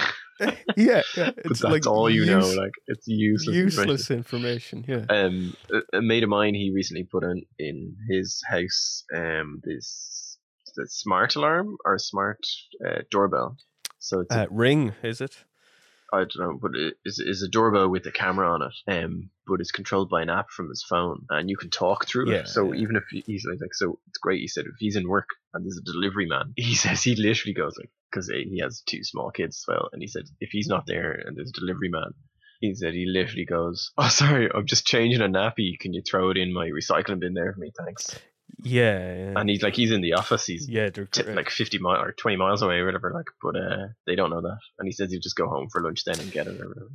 yeah, yeah. But It's that's like all you know. use- Like it's useless. useless information. Yeah. Um, a, a mate of mine, he recently put in in his house um this the smart alarm or smart uh, doorbell. So it's a, Uh, Ring, is it? I don't know, but it is is a doorbell with a camera on it. Um, but it's controlled by an app from his phone, and you can talk through Yeah, it. So yeah. even if he- he's like, like, so it's great. He said if he's in work and there's a delivery man, he says he literally goes like, because he has two small kids as well, and he said if he's not there and there's a delivery man, he said he literally goes, oh sorry, I'm just changing a nappy. Can you throw it in my recycling bin there for me? Thanks. Yeah, yeah. And he's like, he's in the office. He's yeah, they're t- correct. like fifty miles or twenty miles away or whatever, like, but uh, they don't know that. And he says he'll just go home for lunch then and get it or whatever.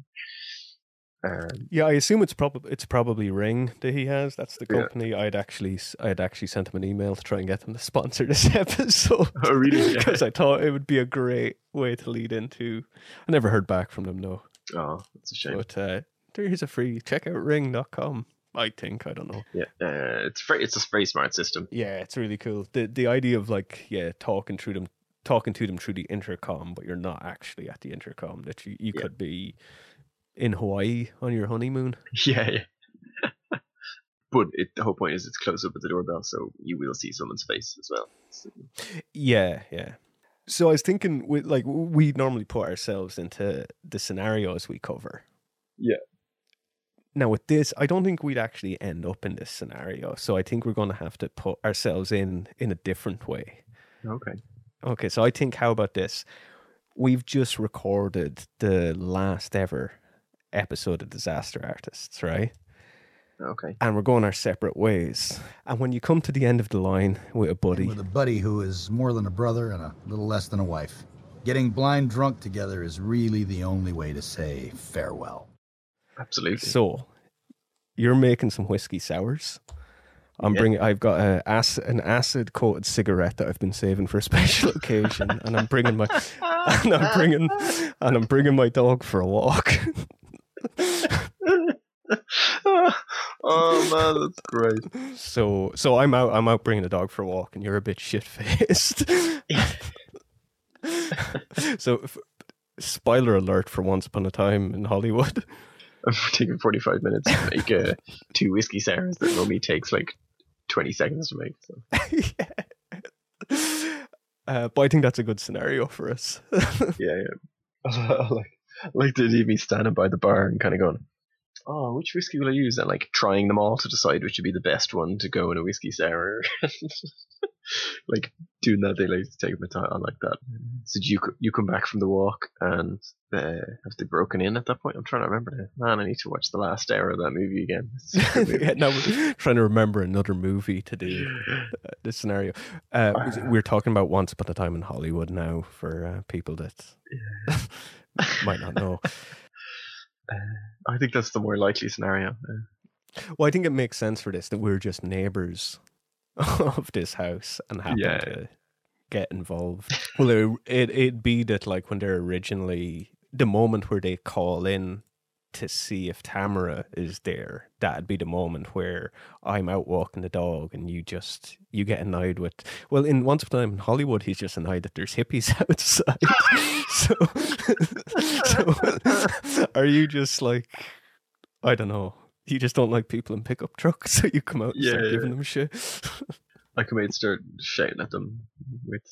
Um, Yeah, I assume it's probably it's probably Ring that he has. That's the Yeah. company. I'd actually I'd actually sent him an email to try and get them to sponsor this episode. Oh, really? Yeah. Because I thought it would be a great way to lead into. I never heard back from them, no. oh, that's a shame. But uh, there is a free check out ring dot com. I think I don't know. Yeah, uh, it's very, it's a very smart system. Yeah, it's really cool. The the idea of like yeah talking through them, talking to them through the intercom, but you're not actually at the intercom. That you, you Yeah. could be in Hawaii on your honeymoon. Yeah, yeah. But it, the whole point is it's close up with the doorbell, so you will see someone's face as well. So, Yeah, yeah. So I was thinking, we like we normally put ourselves into the scenarios we cover. Yeah. Now with this, I don't think we'd actually end up in this scenario. So I think we're going to have to put ourselves in in a different way. okay. Okay, so I think, how about this? We've just recorded the last ever episode of Disaster Artists, right? Okay. And we're going our separate ways. And when you come to the end of the line with a buddy, And with a buddy who is more than a brother and a little less than a wife, getting blind drunk together is really the only way to say farewell. Absolutely. So you're making some whiskey sours. I'm Yeah. bringing. I've got a ac- an acid coated cigarette that I've been saving for a special occasion, and I'm bringing my and I'm bringing and I'm bringing my dog for a walk. Oh man, that's great. So so I'm out. I'm out bringing the dog for a walk, and you're a bit shit faced. So, f- spoiler alert for Once Upon a Time in Hollywood. I'm taking forty-five minutes to make uh, two whiskey sours that normally takes like twenty seconds to make. So. Yeah. Uh, but I think that's a good scenario for us. Yeah, yeah. I like, I like to leave me standing by the bar and kind of going, oh, which whiskey will I use? And like trying them all to decide which would be the best one to go in a whiskey sour. Like doing that, they like to take my time. I like that. So did you you come back from the walk and uh, have they broken in at that point? I'm trying to remember now. Man, I need to watch the last hour of that movie again. It's a good movie. Yeah, no, we're trying to remember another movie to do uh, this scenario. Uh, was it- we're talking about Once Upon a Time in Hollywood now for uh, people that might not know. I think that's the more likely scenario. Uh, Well, I think it makes sense for this that we're just neighbours of this house and happen Yeah. to get involved. Well, it, it, it'd be that, like, when they're originally, the moment where they call in to see if Tamara is there, that'd be the moment where I'm out walking the dog and you just, you get annoyed with, well, in Once Upon a Time in Hollywood, he's just annoyed that there's hippies outside. so, so, are you just like, I don't know, you just don't like people in pickup trucks, so you come out and Yeah, start yeah. giving them shit? I come out and start shouting at them with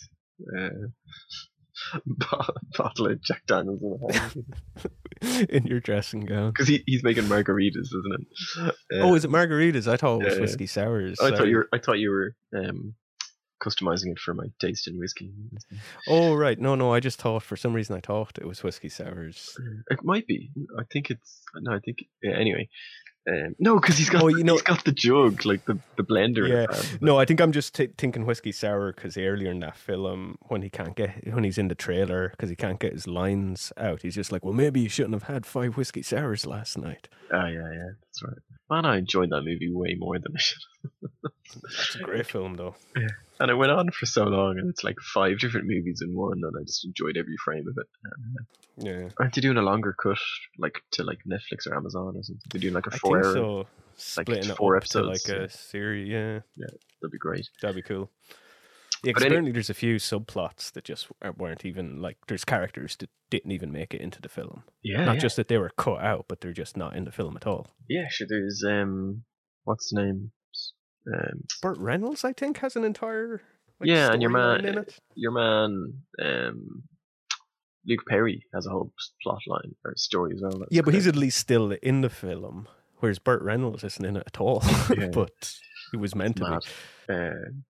uh, bo- bottle of Jack Daniels in the hand. In your dressing gown. Because he, he's making margaritas, isn't it? Uh, Oh, is it margaritas? I thought it was yeah, yeah. whiskey sours. I thought Sorry. you were. I thought you were um, customizing it for my taste in whiskey. Oh, right. No, no. I just thought, for some reason, I thought it was whiskey sours. It might be. I think it's. No, I think. Yeah, anyway. Um, no, because he's got. Oh, you know- he's got the jug, like the, the blender. in Yeah. his hand. No, I think I'm just t- thinking whiskey sour because earlier in that film, when he can't get, when he's in the trailer because he can't get his lines out, he's just like, well, maybe you shouldn't have had five whiskey sours last night. Ah, yeah, yeah, that's right. Man, I enjoyed that movie way more than I should. It's a great film, though. And it went on for so long, and it's like five different movies in one, and I just enjoyed every frame of it. Yeah. Aren't they doing a longer cut, like to like Netflix or Amazon or something? They're doing like a I four think hour. so. Splitting four it up to episodes, like yeah. a series, yeah. That'd be great. That'd be cool. Yeah, 'cause But any- apparently there's a few subplots that just weren't even, like, there's characters that didn't even make it into the film. Yeah, Not yeah. just that they were cut out, but they're just not in the film at all. Yeah, sure. There's um, what's the name? Um, Burt Reynolds, I think, has an entire like, Yeah, and your storyline man- in it. your man, um, Luke Perry has a whole plot line or story as well. that's Yeah, but he's great. at least still in the film, whereas Burt Reynolds isn't in it at all. Yeah. But he was meant to mad. be. Um,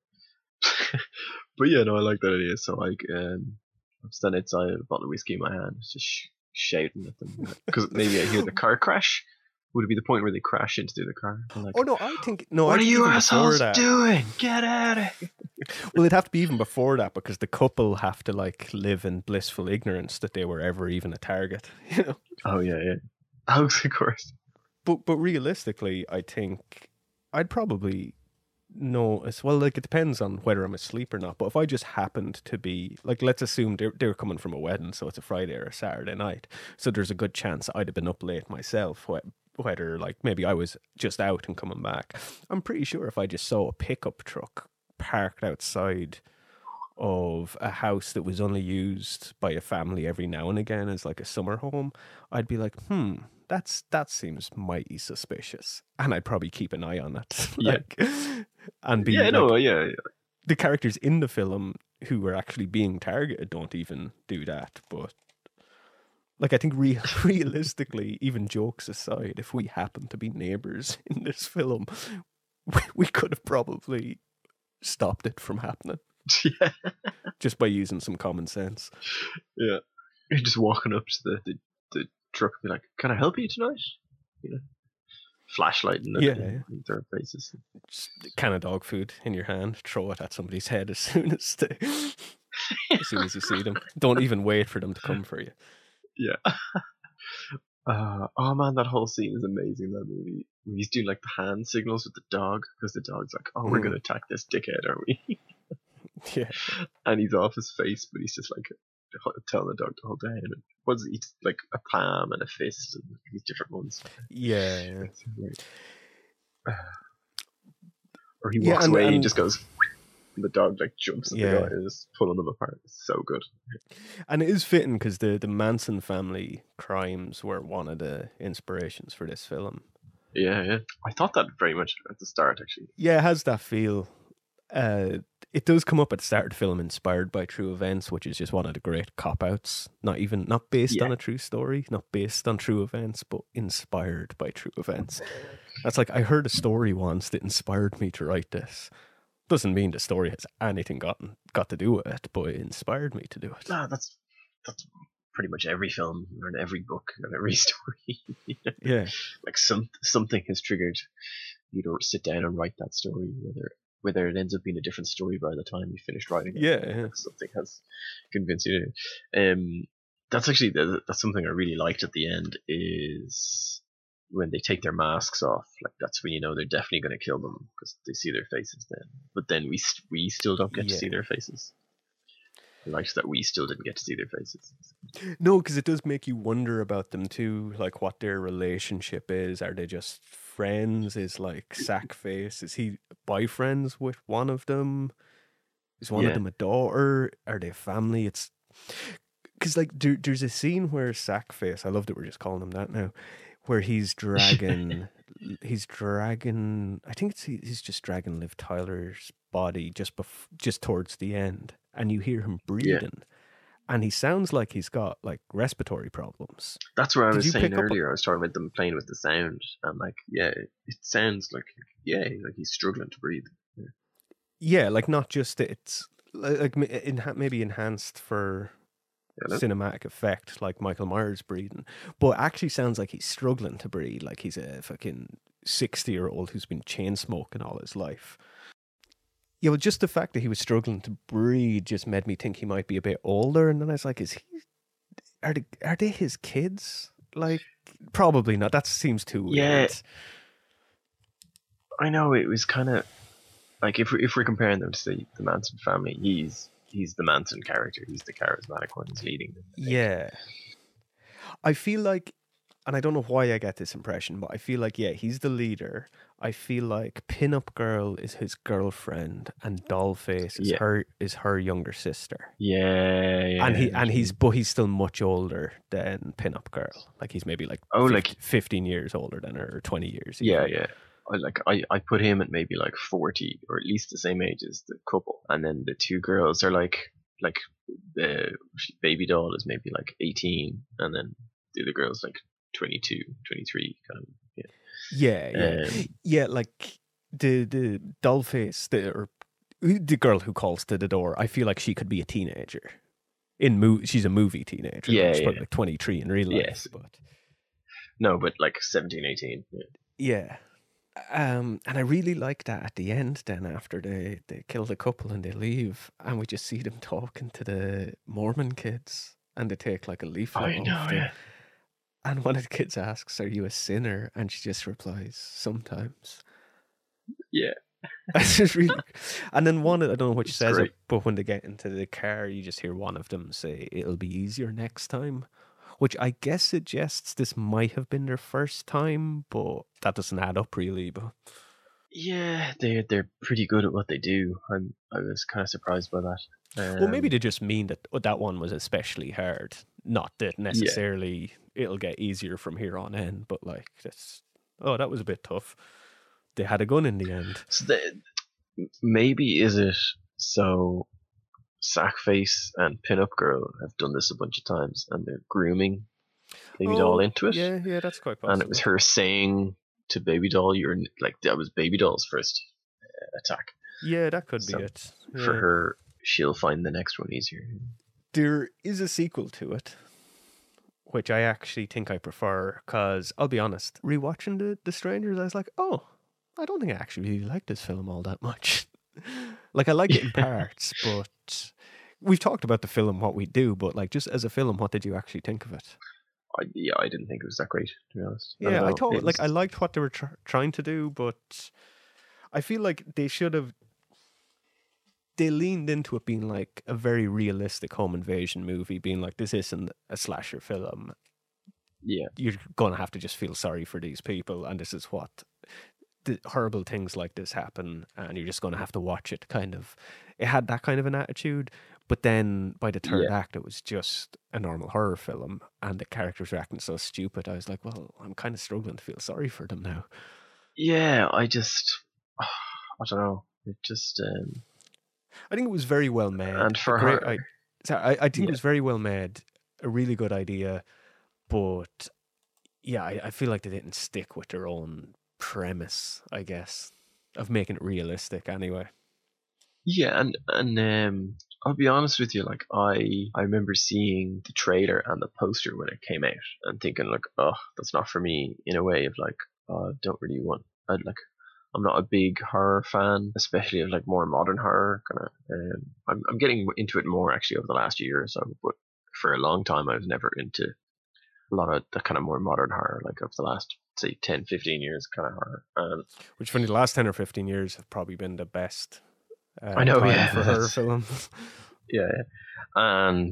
but yeah, no, I like that idea. So like, um, I'm standing outside with a bottle of whiskey in my hand, just sh- shouting at them because maybe I hear the car crash. Would it be the point where they crash into the car? I'm like, Oh no, I think no. I what are think you even before assholes that, doing? Get out of here! well, it'd have to be even before that because the couple have to like live in blissful ignorance that they were ever even a target. You know. Oh yeah, yeah. Oh, of course. But but realistically, I think I'd probably know as well. Like it depends on whether I'm asleep or not. But if I just happened to be like, let's assume they're they're coming from a wedding, so it's a Friday or a Saturday night. So there's a good chance I'd have been up late myself. wh- Whether like maybe I was just out and coming back. I'm pretty sure if I just saw a pickup truck parked outside of a house that was only used by a family every now and again as like a summer home, I'd be like, hmm, that's that seems mighty suspicious, and I'd probably keep an eye on it. Yeah. like, and be Yeah, like, no, yeah, yeah. the characters in the film who were actually being targeted don't even do that. But like, I think re- realistically, even jokes aside, if we happen to be neighbors in this film, we, we could have probably stopped it from happening. yeah, just by using some common sense. yeah. You're just walking up to the, the, the truck and be like, "Can I help you tonight?" You know, flashlight in, the, Yeah, in, yeah. in their faces. Just a can of dog food in your hand, throw it at somebody's head as soon as they, as soon as you see them. Don't even wait for them to come for you. Yeah. Uh, oh man, that whole scene is amazing. That movie. He's doing like the hand signals with the dog because the dog's like, "Oh, we're Mm. gonna attack this dickhead, aren't we?" Yeah, And he's off his face, but he's just like telling the dog to hold down. And what's he like a palm and a fist and these different ones. yeah, yeah. It's great. Or he Yeah, walks and- away and and- just goes. And the dog like jumps at Yeah. the guy and is pulling them apart. It's so good. And it is fitting because the, the Manson family crimes were one of the inspirations for this film. Yeah, yeah. I thought that very much at the start, actually. Yeah, it has that feel. Uh, it does come up at the start of the film, inspired by true events, which is just one of the great cop outs. Not even not based Yeah. on a true story, not based on true events, but inspired by true events. That's like I heard a story once that inspired me to write this. Doesn't mean the story has anything gotten got to do with it, but it inspired me to do it. Ah, that's that's pretty much every film or every book and every story. Yeah, Like some something has triggered you to sit down and write that story, whether whether it ends up being a different story by the time you finished writing it. Yeah, yeah. Like something has convinced you to. Um, that's actually that's something I really liked at the end is when they take their masks off. Like that's when you know they're definitely going to kill them because they see their faces then. But then we st- we still don't get to Yeah. see their faces. I liked that we still didn't get to see their faces. no, because it does make you wonder about them too, like what their relationship is. Are they just friends? Is like Sackface? Is he boyfriends with one of them? Is one Yeah. of them a daughter? Are they family? It's because like there, there's a scene where Sackface. I love that we're just calling him that now. Where he's dragging, he's dragging. I think it's he's just dragging Liv Tyler's body just bef- just towards the end, and you hear him breathing, and he sounds like he's got like respiratory problems. That's where I Did was you saying pick up on- earlier. I was talking about them playing with the sound, and like, yeah, it, it sounds like, yeah, like he's struggling to breathe. Yeah, like not just it's like, like ma- enha- maybe enhanced for You know? cinematic effect, like Michael Myers breathing, but actually sounds like he's struggling to breathe, like he's a fucking sixty year old who's been chain smoking all his life. Yeah, well, just the fact that he was struggling to breathe just made me think he might be a bit older, and then I was like, is he? Are they are they his kids? Like, probably not. That seems too Yeah. weird. I know it was kind of like if we if we're comparing them to the, the Manson family, he's he's the Manson character. He's the charismatic one. He's leading them. Yeah. I feel like, and I don't know why I get this impression, but I feel like, yeah, he's the leader. I feel like Pinup Girl is his girlfriend and Dollface is Yeah. her is her younger sister. Yeah, yeah. And he and he's but he's still much older than Pinup Girl. Like he's maybe like Oh, fif- like- fifteen years older than her, or twenty years. yeah, even. yeah. I like I, I put him at maybe like forty or at least the same age as the couple, and then the two girls are like like the baby doll is maybe like eighteen, and then the other girl's like twenty-two, twenty-three kind of. Yeah. Yeah, yeah. Um, Yeah, like the the Dollface, the or the girl who calls to the door. I feel like she could be a teenager. In mo- she's a movie teenager. Yeah, she's yeah. probably like twenty-three in real life. Yes. But No, but like seventeen, eighteen. Yeah. yeah, um, and I really like that at the end. Then after they they kill the couple and they leave, and we just see them talking to the Mormon kids, and they take like a leaflet. I know, off them. yeah. And one of the kids asks, "Are you a sinner?" And she just replies, "Sometimes." Yeah. It's just really, and then one, I don't know which It's says great. it, but when they get into the car, you just hear one of them say, "It'll be easier next time," which I guess suggests this might have been their first time, but that doesn't add up really. But Yeah, they they're pretty good at what they do. I'm I was kind of surprised by that. Um, well, maybe they just mean that oh, that one was especially hard, not that necessarily it'll get easier from here on in, but like that's oh, that was a bit tough. They had a gun in the end. So the, maybe is it so Sackface and Pinup Girl have done this a bunch of times and they're grooming Baby Doll Oh, into it, Yeah, yeah, that's quite possible. and it was her saying to Baby Doll, "You're n- like that was Baby Doll's first uh, attack Yeah, that could So, be it. for Yeah. her." she'll find the next one easier. There is a sequel to it, which I actually think I prefer, because I'll be honest, rewatching the, the Strangers, I was like, oh, I don't think I actually really like this film all that much. Like, I like it in parts, but we've talked about the film, what we do, but like, just as a film, what did you actually think of it? I, yeah, I didn't think it was that great, to be honest. I Yeah, don't I know, thought, it like, I was- liked what they were tr- trying to do, but I feel like they should have, they leaned into it being like a very realistic home invasion movie, being like, this isn't a slasher film. yeah, You're going to have to just feel sorry for these people, and this is what the horrible things like this happen, and you're just going to have to watch it. Kind of, it had that kind of an attitude, but then by the third Yeah. act, it was just a normal horror film, and the characters were acting so stupid. I was like, well, I'm kind of struggling to feel sorry for them now. yeah. I just, I don't know. It just, um, I think it was very well made. and A for great, her, I, sorry, I, I think Yeah. it was very well made. A really good idea, but yeah, I, I feel like they didn't stick with their own premise, I guess, of making it realistic anyway. yeah, and and um, I'll be honest with you. Like, I I remember seeing the trailer and the poster when it came out, and thinking like, oh, that's not for me. In a way of like, oh, I don't really want. I'd like. I'm not a big horror fan, especially of like more modern horror. Kind of, um, I'm I'm getting into it more actually over the last year or so. But for a long time, I was never into a lot of the kind of more modern horror, like of the last say ten, fifteen years kind of horror. Um, Which, for the last ten or fifteen years, have probably been the best. Uh, I know, time yeah, for horror that's- films. yeah, yeah. and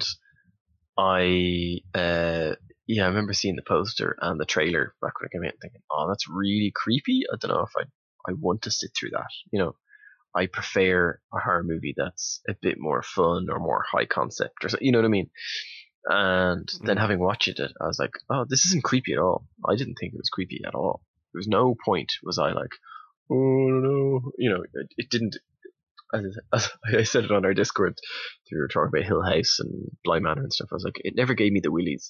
I uh yeah, I remember seeing the poster and the trailer back when it came out, thinking, oh, that's really creepy. I don't know if I I want to sit through that. You know, I prefer a horror movie that's a bit more fun or more high concept or so, you know what I mean. And then Mm. having watched it, I was like, oh, this isn't creepy at all. I didn't think it was creepy at all. There was no point was I like, oh no, you know, it, it didn't. As, as I said it on our Discord, we were talking about Hill House and Bly Manor and stuff. I was like, it never gave me the willies.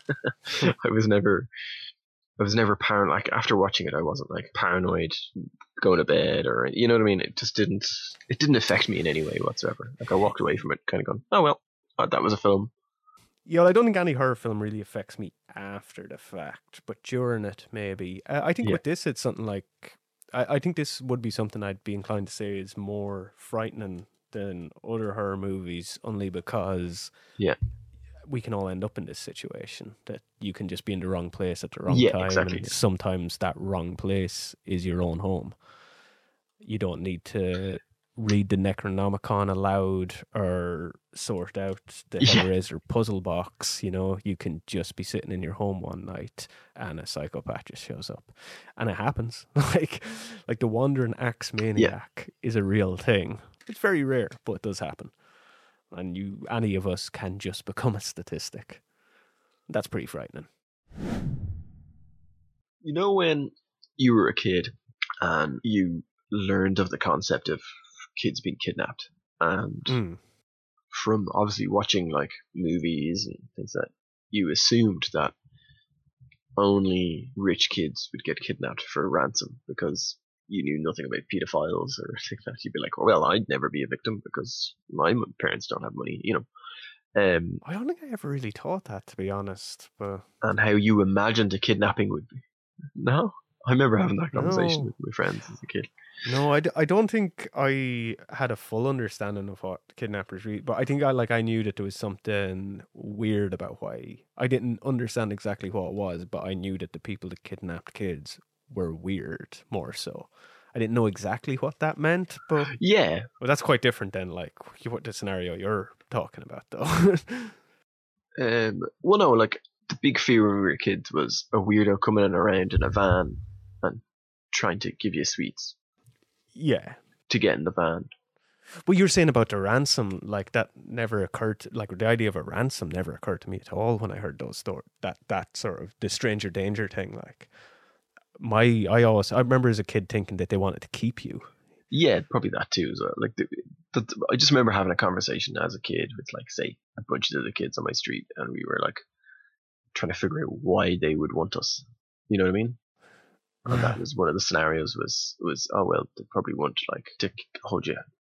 I was never, I was never paranoid. Like after watching it, I wasn't like paranoid going to bed or you know what I mean. It just didn't, it didn't affect me in any way whatsoever. Like I walked away from it, kind of going, oh well, uh, that was a film. Yeah, well, I don't think any horror film really affects me after the fact, but during it, maybe. Uh, I think Yeah. with this, it's something like, I, I think this would be something I'd be inclined to say is more frightening than other horror movies, only because Yeah. we can all end up in this situation that you can just be in the wrong place at the wrong Yeah, time, exactly, and yeah. sometimes that wrong place is your own home. You don't need to read the Necronomicon aloud or sort out the Yeah. Hellraiser puzzle box. You know, you can just be sitting in your home one night and a psychopath just shows up, and it happens. like, like the wandering axe maniac is a real thing. It's very rare, but it does happen, and you, any of us, can just become a statistic. That's pretty frightening. You know when you were a kid and you learned of the concept of kids being kidnapped, and Mm. from obviously watching like movies and things that you assumed that only rich kids would get kidnapped for ransom because you knew nothing about pedophiles or things like that. You'd be like, well, I'd never be a victim because my m- parents don't have money, you know. Um, I don't think I ever really thought that, to be honest. But and how you imagined a kidnapping would be. No, I remember having that conversation No. with my friends as a kid. no, I, d- I don't think I had a full understanding of what kidnappers read. But I think I like I knew that there was something weird about why I didn't understand exactly what it was, but I knew that the people that kidnapped kids were weird. More so, I didn't know exactly what that meant, but Yeah, well, that's quite different than like what the scenario you're talking about, though. Um, well, no, like the big fear when we were kids was a weirdo coming in around in a van and trying to give you sweets yeah. to get in the van. Well, you're saying about the ransom, like that never occurred. To, like the idea of a ransom never occurred to me at all when I heard those stories. That that sort of the stranger danger thing. Like my, I always, I remember as a kid thinking that they wanted to keep you. Yeah, probably that too as well. Like, the, the, I just remember having a conversation as a kid with, like, say, a bunch of the kids on my street, and we were like trying to figure out why they would want us. You know what I mean? And that was one of the scenarios. Was was oh well, they probably want like to hold you to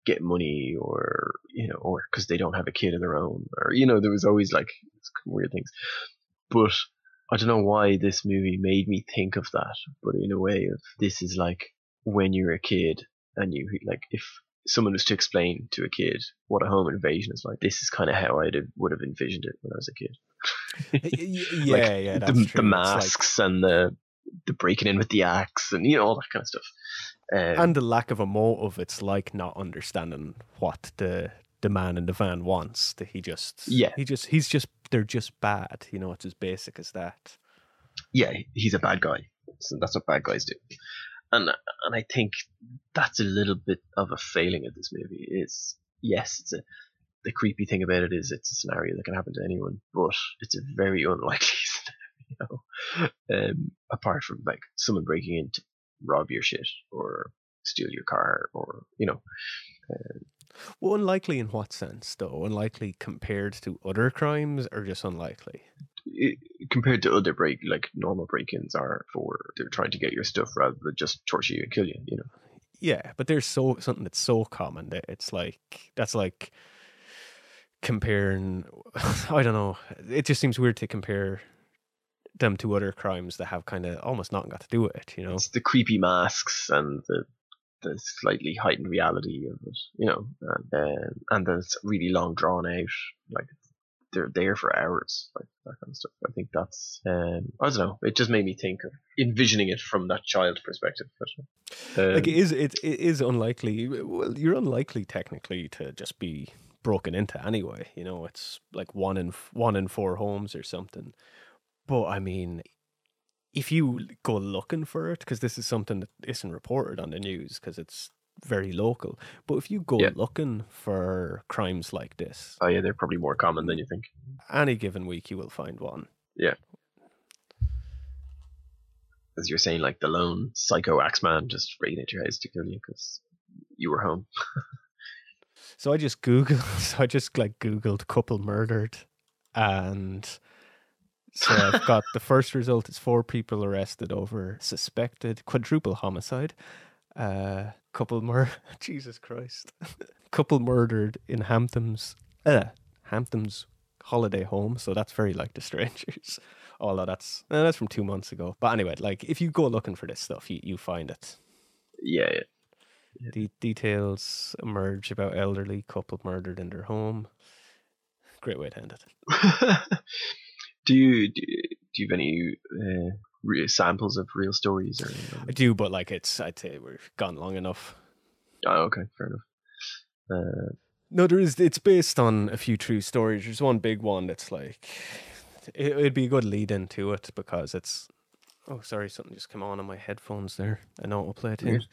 get money, or you know, or because they don't have a kid of their own, or you know, there was always like weird things. But I don't know why this movie made me think of that, but in a way of this is like when you're a kid and you like if someone was to explain to a kid what a home invasion is like, this is kind of how I would have envisioned it when I was a kid. yeah, like yeah, that's the, true. the masks like... and the the breaking in with the axe and you know all that kind of stuff. Um, and the lack of a motive. It's like not understanding what the the man in the van wants. That he just yeah he just he's just they're just bad. You know, it's as basic as that. Yeah, he's a bad guy. So that's what bad guys do. And and I think that's a little bit of a failing of this movie. Is yes, it's a the creepy thing about it is it's a scenario that can happen to anyone, but it's a very unlikely scenario. Um, apart from like someone breaking in to rob your shit or steal your car, or you know. Uh, well, unlikely in what sense, though? Unlikely compared to other crimes, or just unlikely? It, compared to other break like normal break-ins are for they're trying to get your stuff rather than just torture you and kill you, you know. Yeah, but there's so something that's so common that it's like that's like comparing. I don't know. It just seems weird to compare them to other crimes that have kind of almost nothing got to do with it, you know. It's the creepy masks and the the slightly heightened reality of it, you know, and uh, and then it's really long drawn out, like they're there for hours, like that kind of stuff. I think that's um, I don't know. It just made me think of envisioning it from that child perspective. But, um, like it is, it, it is unlikely. Well, you're unlikely technically to just be broken into anyway. You know, it's like one in one in four homes or something. But I mean, if you go looking for it, because this is something that isn't reported on the news because it's very local, but if you go yeah. looking for crimes like this, oh yeah, they're probably more common than you think. Any given week you will find one. Yeah, as you're saying, like the lone psycho axeman just raiding at your house to kill you because you were home. So I just googled so I just like googled couple murdered, and so I've got the first result is four people arrested over suspected quadruple homicide. Uh, couple mur Jesus Christ, couple murdered in Hamptons, uh, Hamptons holiday home. So that's very like The Strangers. Although that's uh, that's from two months ago. But anyway, like if you go looking for this stuff, you, you find it. Yeah. yeah. yeah. The details emerge about elderly couple murdered in their home. Great way to end it. do you do, do you have any uh, re- samples of real stories? Or, or... I do, but like it's, I'd say we've gone long enough. Oh, okay, fair enough. Uh, no, there is. It's based on a few true stories. There's one big one that's like it, it'd be a good lead into it because it's. Oh, sorry, something just came on on my headphones there. I know it will play it in.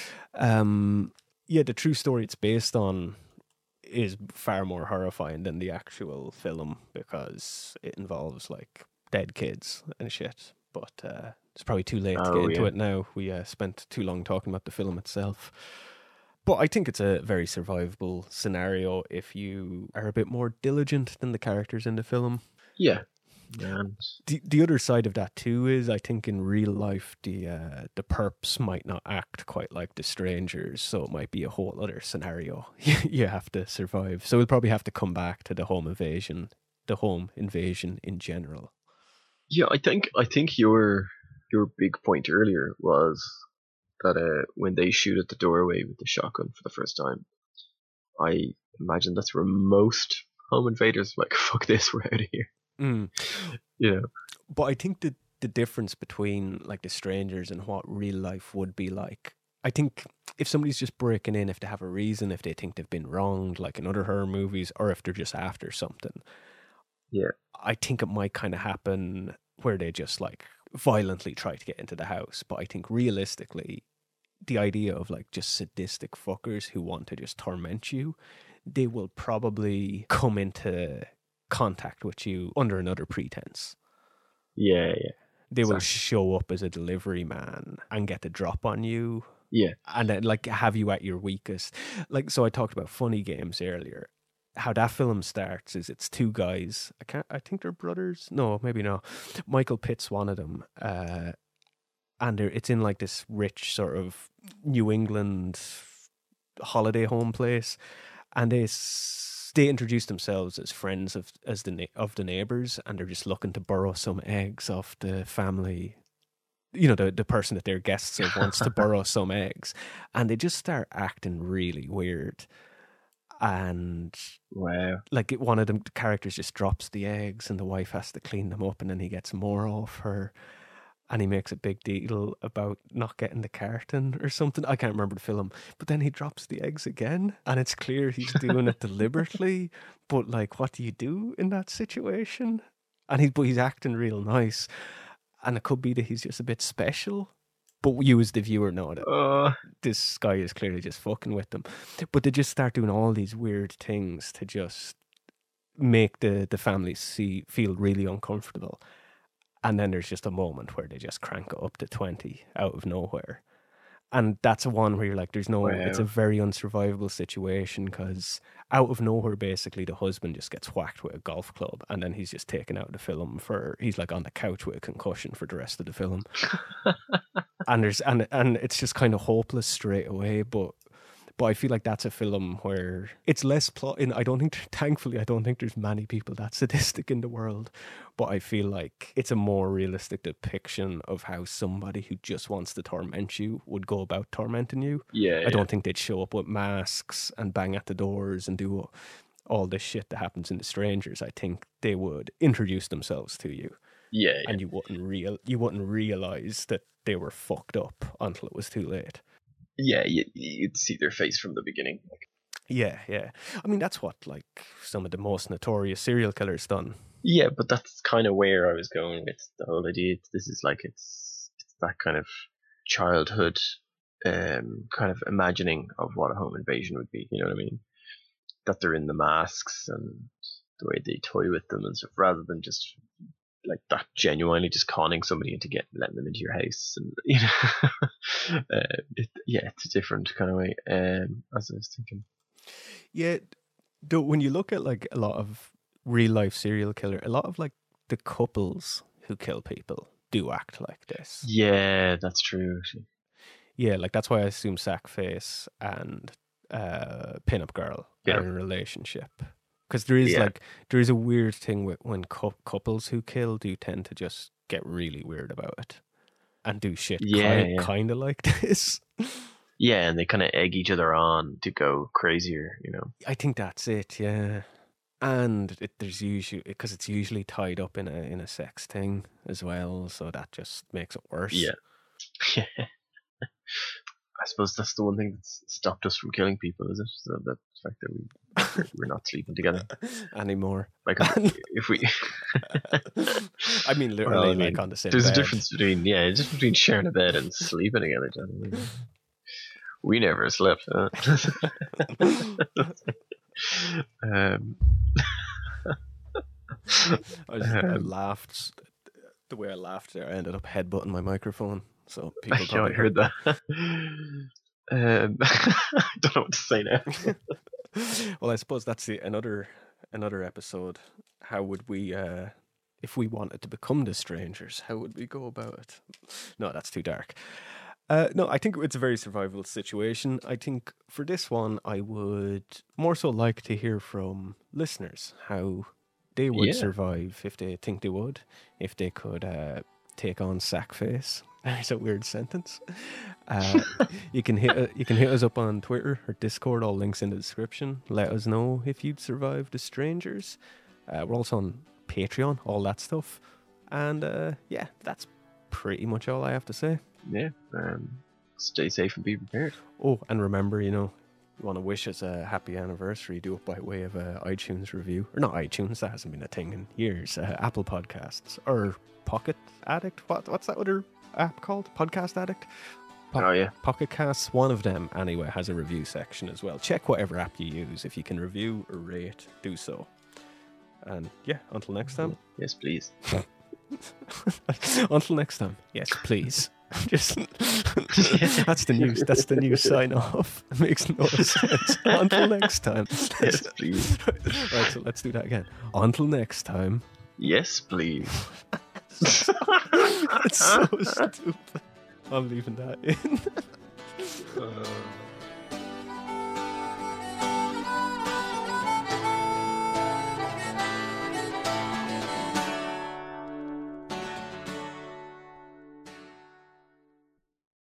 Um, yeah, the true story it's based on is far more horrifying than the actual film because it involves like dead kids and shit. But uh, it's probably too late oh, to get into yeah. it now. We uh, spent too long talking about the film itself. But I think it's a very survivable scenario if you are a bit more diligent than the characters in the film. Yeah. And the the other side of that too is I think in real life the uh, the perps might not act quite like the strangers, so it might be a whole other scenario you have to survive. So we'll probably have to come back to the home invasion, the home invasion in general. Yeah, I think I think your your big point earlier was that uh, when they shoot at the doorway with the shotgun for the first time, I imagine that's where most home invaders are like, fuck this, we're out of here. Mm. Yeah. But I think the the difference between like the strangers and what real life would be like, I think if somebody's just breaking in, if they have a reason, if they think they've been wronged, like in other horror movies, or if they're just after something, yeah, I think it might kind of happen where they just like violently try to get into the house. But I think realistically, the idea of like just sadistic fuckers who want to just torment you, they will probably come into contact with you under another pretense. Yeah, yeah. They exactly. will show up as a delivery man and get the drop on you. Yeah. And then like have you at your weakest. Like, so I talked about Funny Games earlier. How that film starts is it's two guys. I can't, I think they're brothers. No, maybe not. Michael Pitt's one of them. Uh, and it's in like this rich sort of New England holiday home place, and they s- they introduce themselves as friends of as the na- of the neighbors, and they're just looking to borrow some eggs off the family. You know, the the person that they're guests of wants to borrow some eggs, and they just start acting really weird. And Wow. like one of the characters just drops the eggs, and the wife has to clean them up, and then he gets more off her, and he makes a big deal about not getting the carton or something. I can't remember the film, but then he drops the eggs again, and it's clear he's doing it deliberately. But like, what do you do in that situation? And he's but he's acting real nice, and it could be that he's just a bit special. But you as the viewer know that Uh, this guy is clearly just fucking with them. But they just start doing all these weird things to just make the, the family see feel really uncomfortable. And then there's just a moment where they just crank it up to twenty out of nowhere. And that's a one where you're like, there's no, Wow. it's a very unsurvivable situation, because out of nowhere, basically, the husband just gets whacked with a golf club, and then he's just taken out of the film for, he's like on the couch with a concussion for the rest of the film. and there's, and, and it's just kind of hopeless straight away, but But I feel like that's a film where it's less plot. In I don't think, thankfully, I don't think there's many people that sadistic in the world. But I feel like it's a more realistic depiction of how somebody who just wants to torment you would go about tormenting you. yeah. I yeah. don't think they'd show up with masks and bang at the doors and do all this shit that happens in The Strangers. I think they would introduce themselves to you, Yeah. yeah. and you wouldn't real you wouldn't realize that they were fucked up until it was too late. Yeah, you, you'd see their face from the beginning. Like, Yeah, yeah. I mean, that's what like some of the most notorious serial killers done. yeah, but that's kind of where I was going with the whole idea. This is like it's it's that kind of childhood, um, kind of imagining of what a home invasion would be. You know what I mean? That they're in the masks and the way they toy with them and stuff, rather than just like that genuinely just conning somebody into get letting them into your house, and you know, uh, it, yeah, it's a different kind of way. Um, as I was thinking, Yeah, though when you look at like a lot of real life serial killer, a lot of like the couples who kill people do act like this. yeah, that's true. Actually. Yeah, like that's why I assume Sackface and uh, Pinup Girl Yeah. are in a relationship. Because there is Yeah. like there is a weird thing with when cou- couples who kill do tend to just get really weird about it and do shit Yeah, kind, yeah. kind of like this. Yeah, and they kind of egg each other on to go crazier. You know. I think that's it, yeah. And it, there's usually because it's usually tied up in a in a sex thing as well, so that just makes it worse. Yeah. Yeah. I suppose that's the one thing that's stopped us from killing people, is it? So the fact that we we're not sleeping together. Anymore. Like if we, I mean, literally, Well, I mean, like on the same. there's bed. a difference between yeah, just between sharing a bed and sleeping together. John. We never slept. Huh? um, I, just, I Um, laughed. The way I laughed there, I ended up headbutting my microphone. So people yeah, I probably heard that. um, I don't know what to say now. Well, I suppose that's the, another another episode. How would we, uh, if we wanted to become the strangers, how would we go about it? No, that's too dark. Uh, no, I think it's a very survivable situation. I think for this one, I would more so like to hear from listeners how they would Yeah. survive if they think they would, if they could uh, take on Sackface. There's a weird sentence. Uh, you can hit uh, you can hit us up on Twitter or Discord. All links in the description. Let us know if you'd survive the strangers. Uh, we're also on Patreon, all that stuff. And uh, yeah, that's pretty much all I have to say. Yeah. Um, stay safe and be prepared. Oh, and remember, you know, you want to wish us a happy anniversary, do it by way of a iTunes review. Or not iTunes, that hasn't been a thing in years. Uh, Apple Podcasts or Pocket Addict. What What's that other app called? Podcast Addict? Po- Oh yeah. Pocket Casts, one of them anyway, has a review section as well. Check whatever app you use. If you can review or rate, do so. And yeah, until next time. Yes, please. Until next time. Yes, please. Just that's the news. That's the new sign off. It makes no sense. Until next time. Yes, please. Right, so let's do that again. Until next time. Yes, please. It's so stupid. I'm leaving that in. Uh,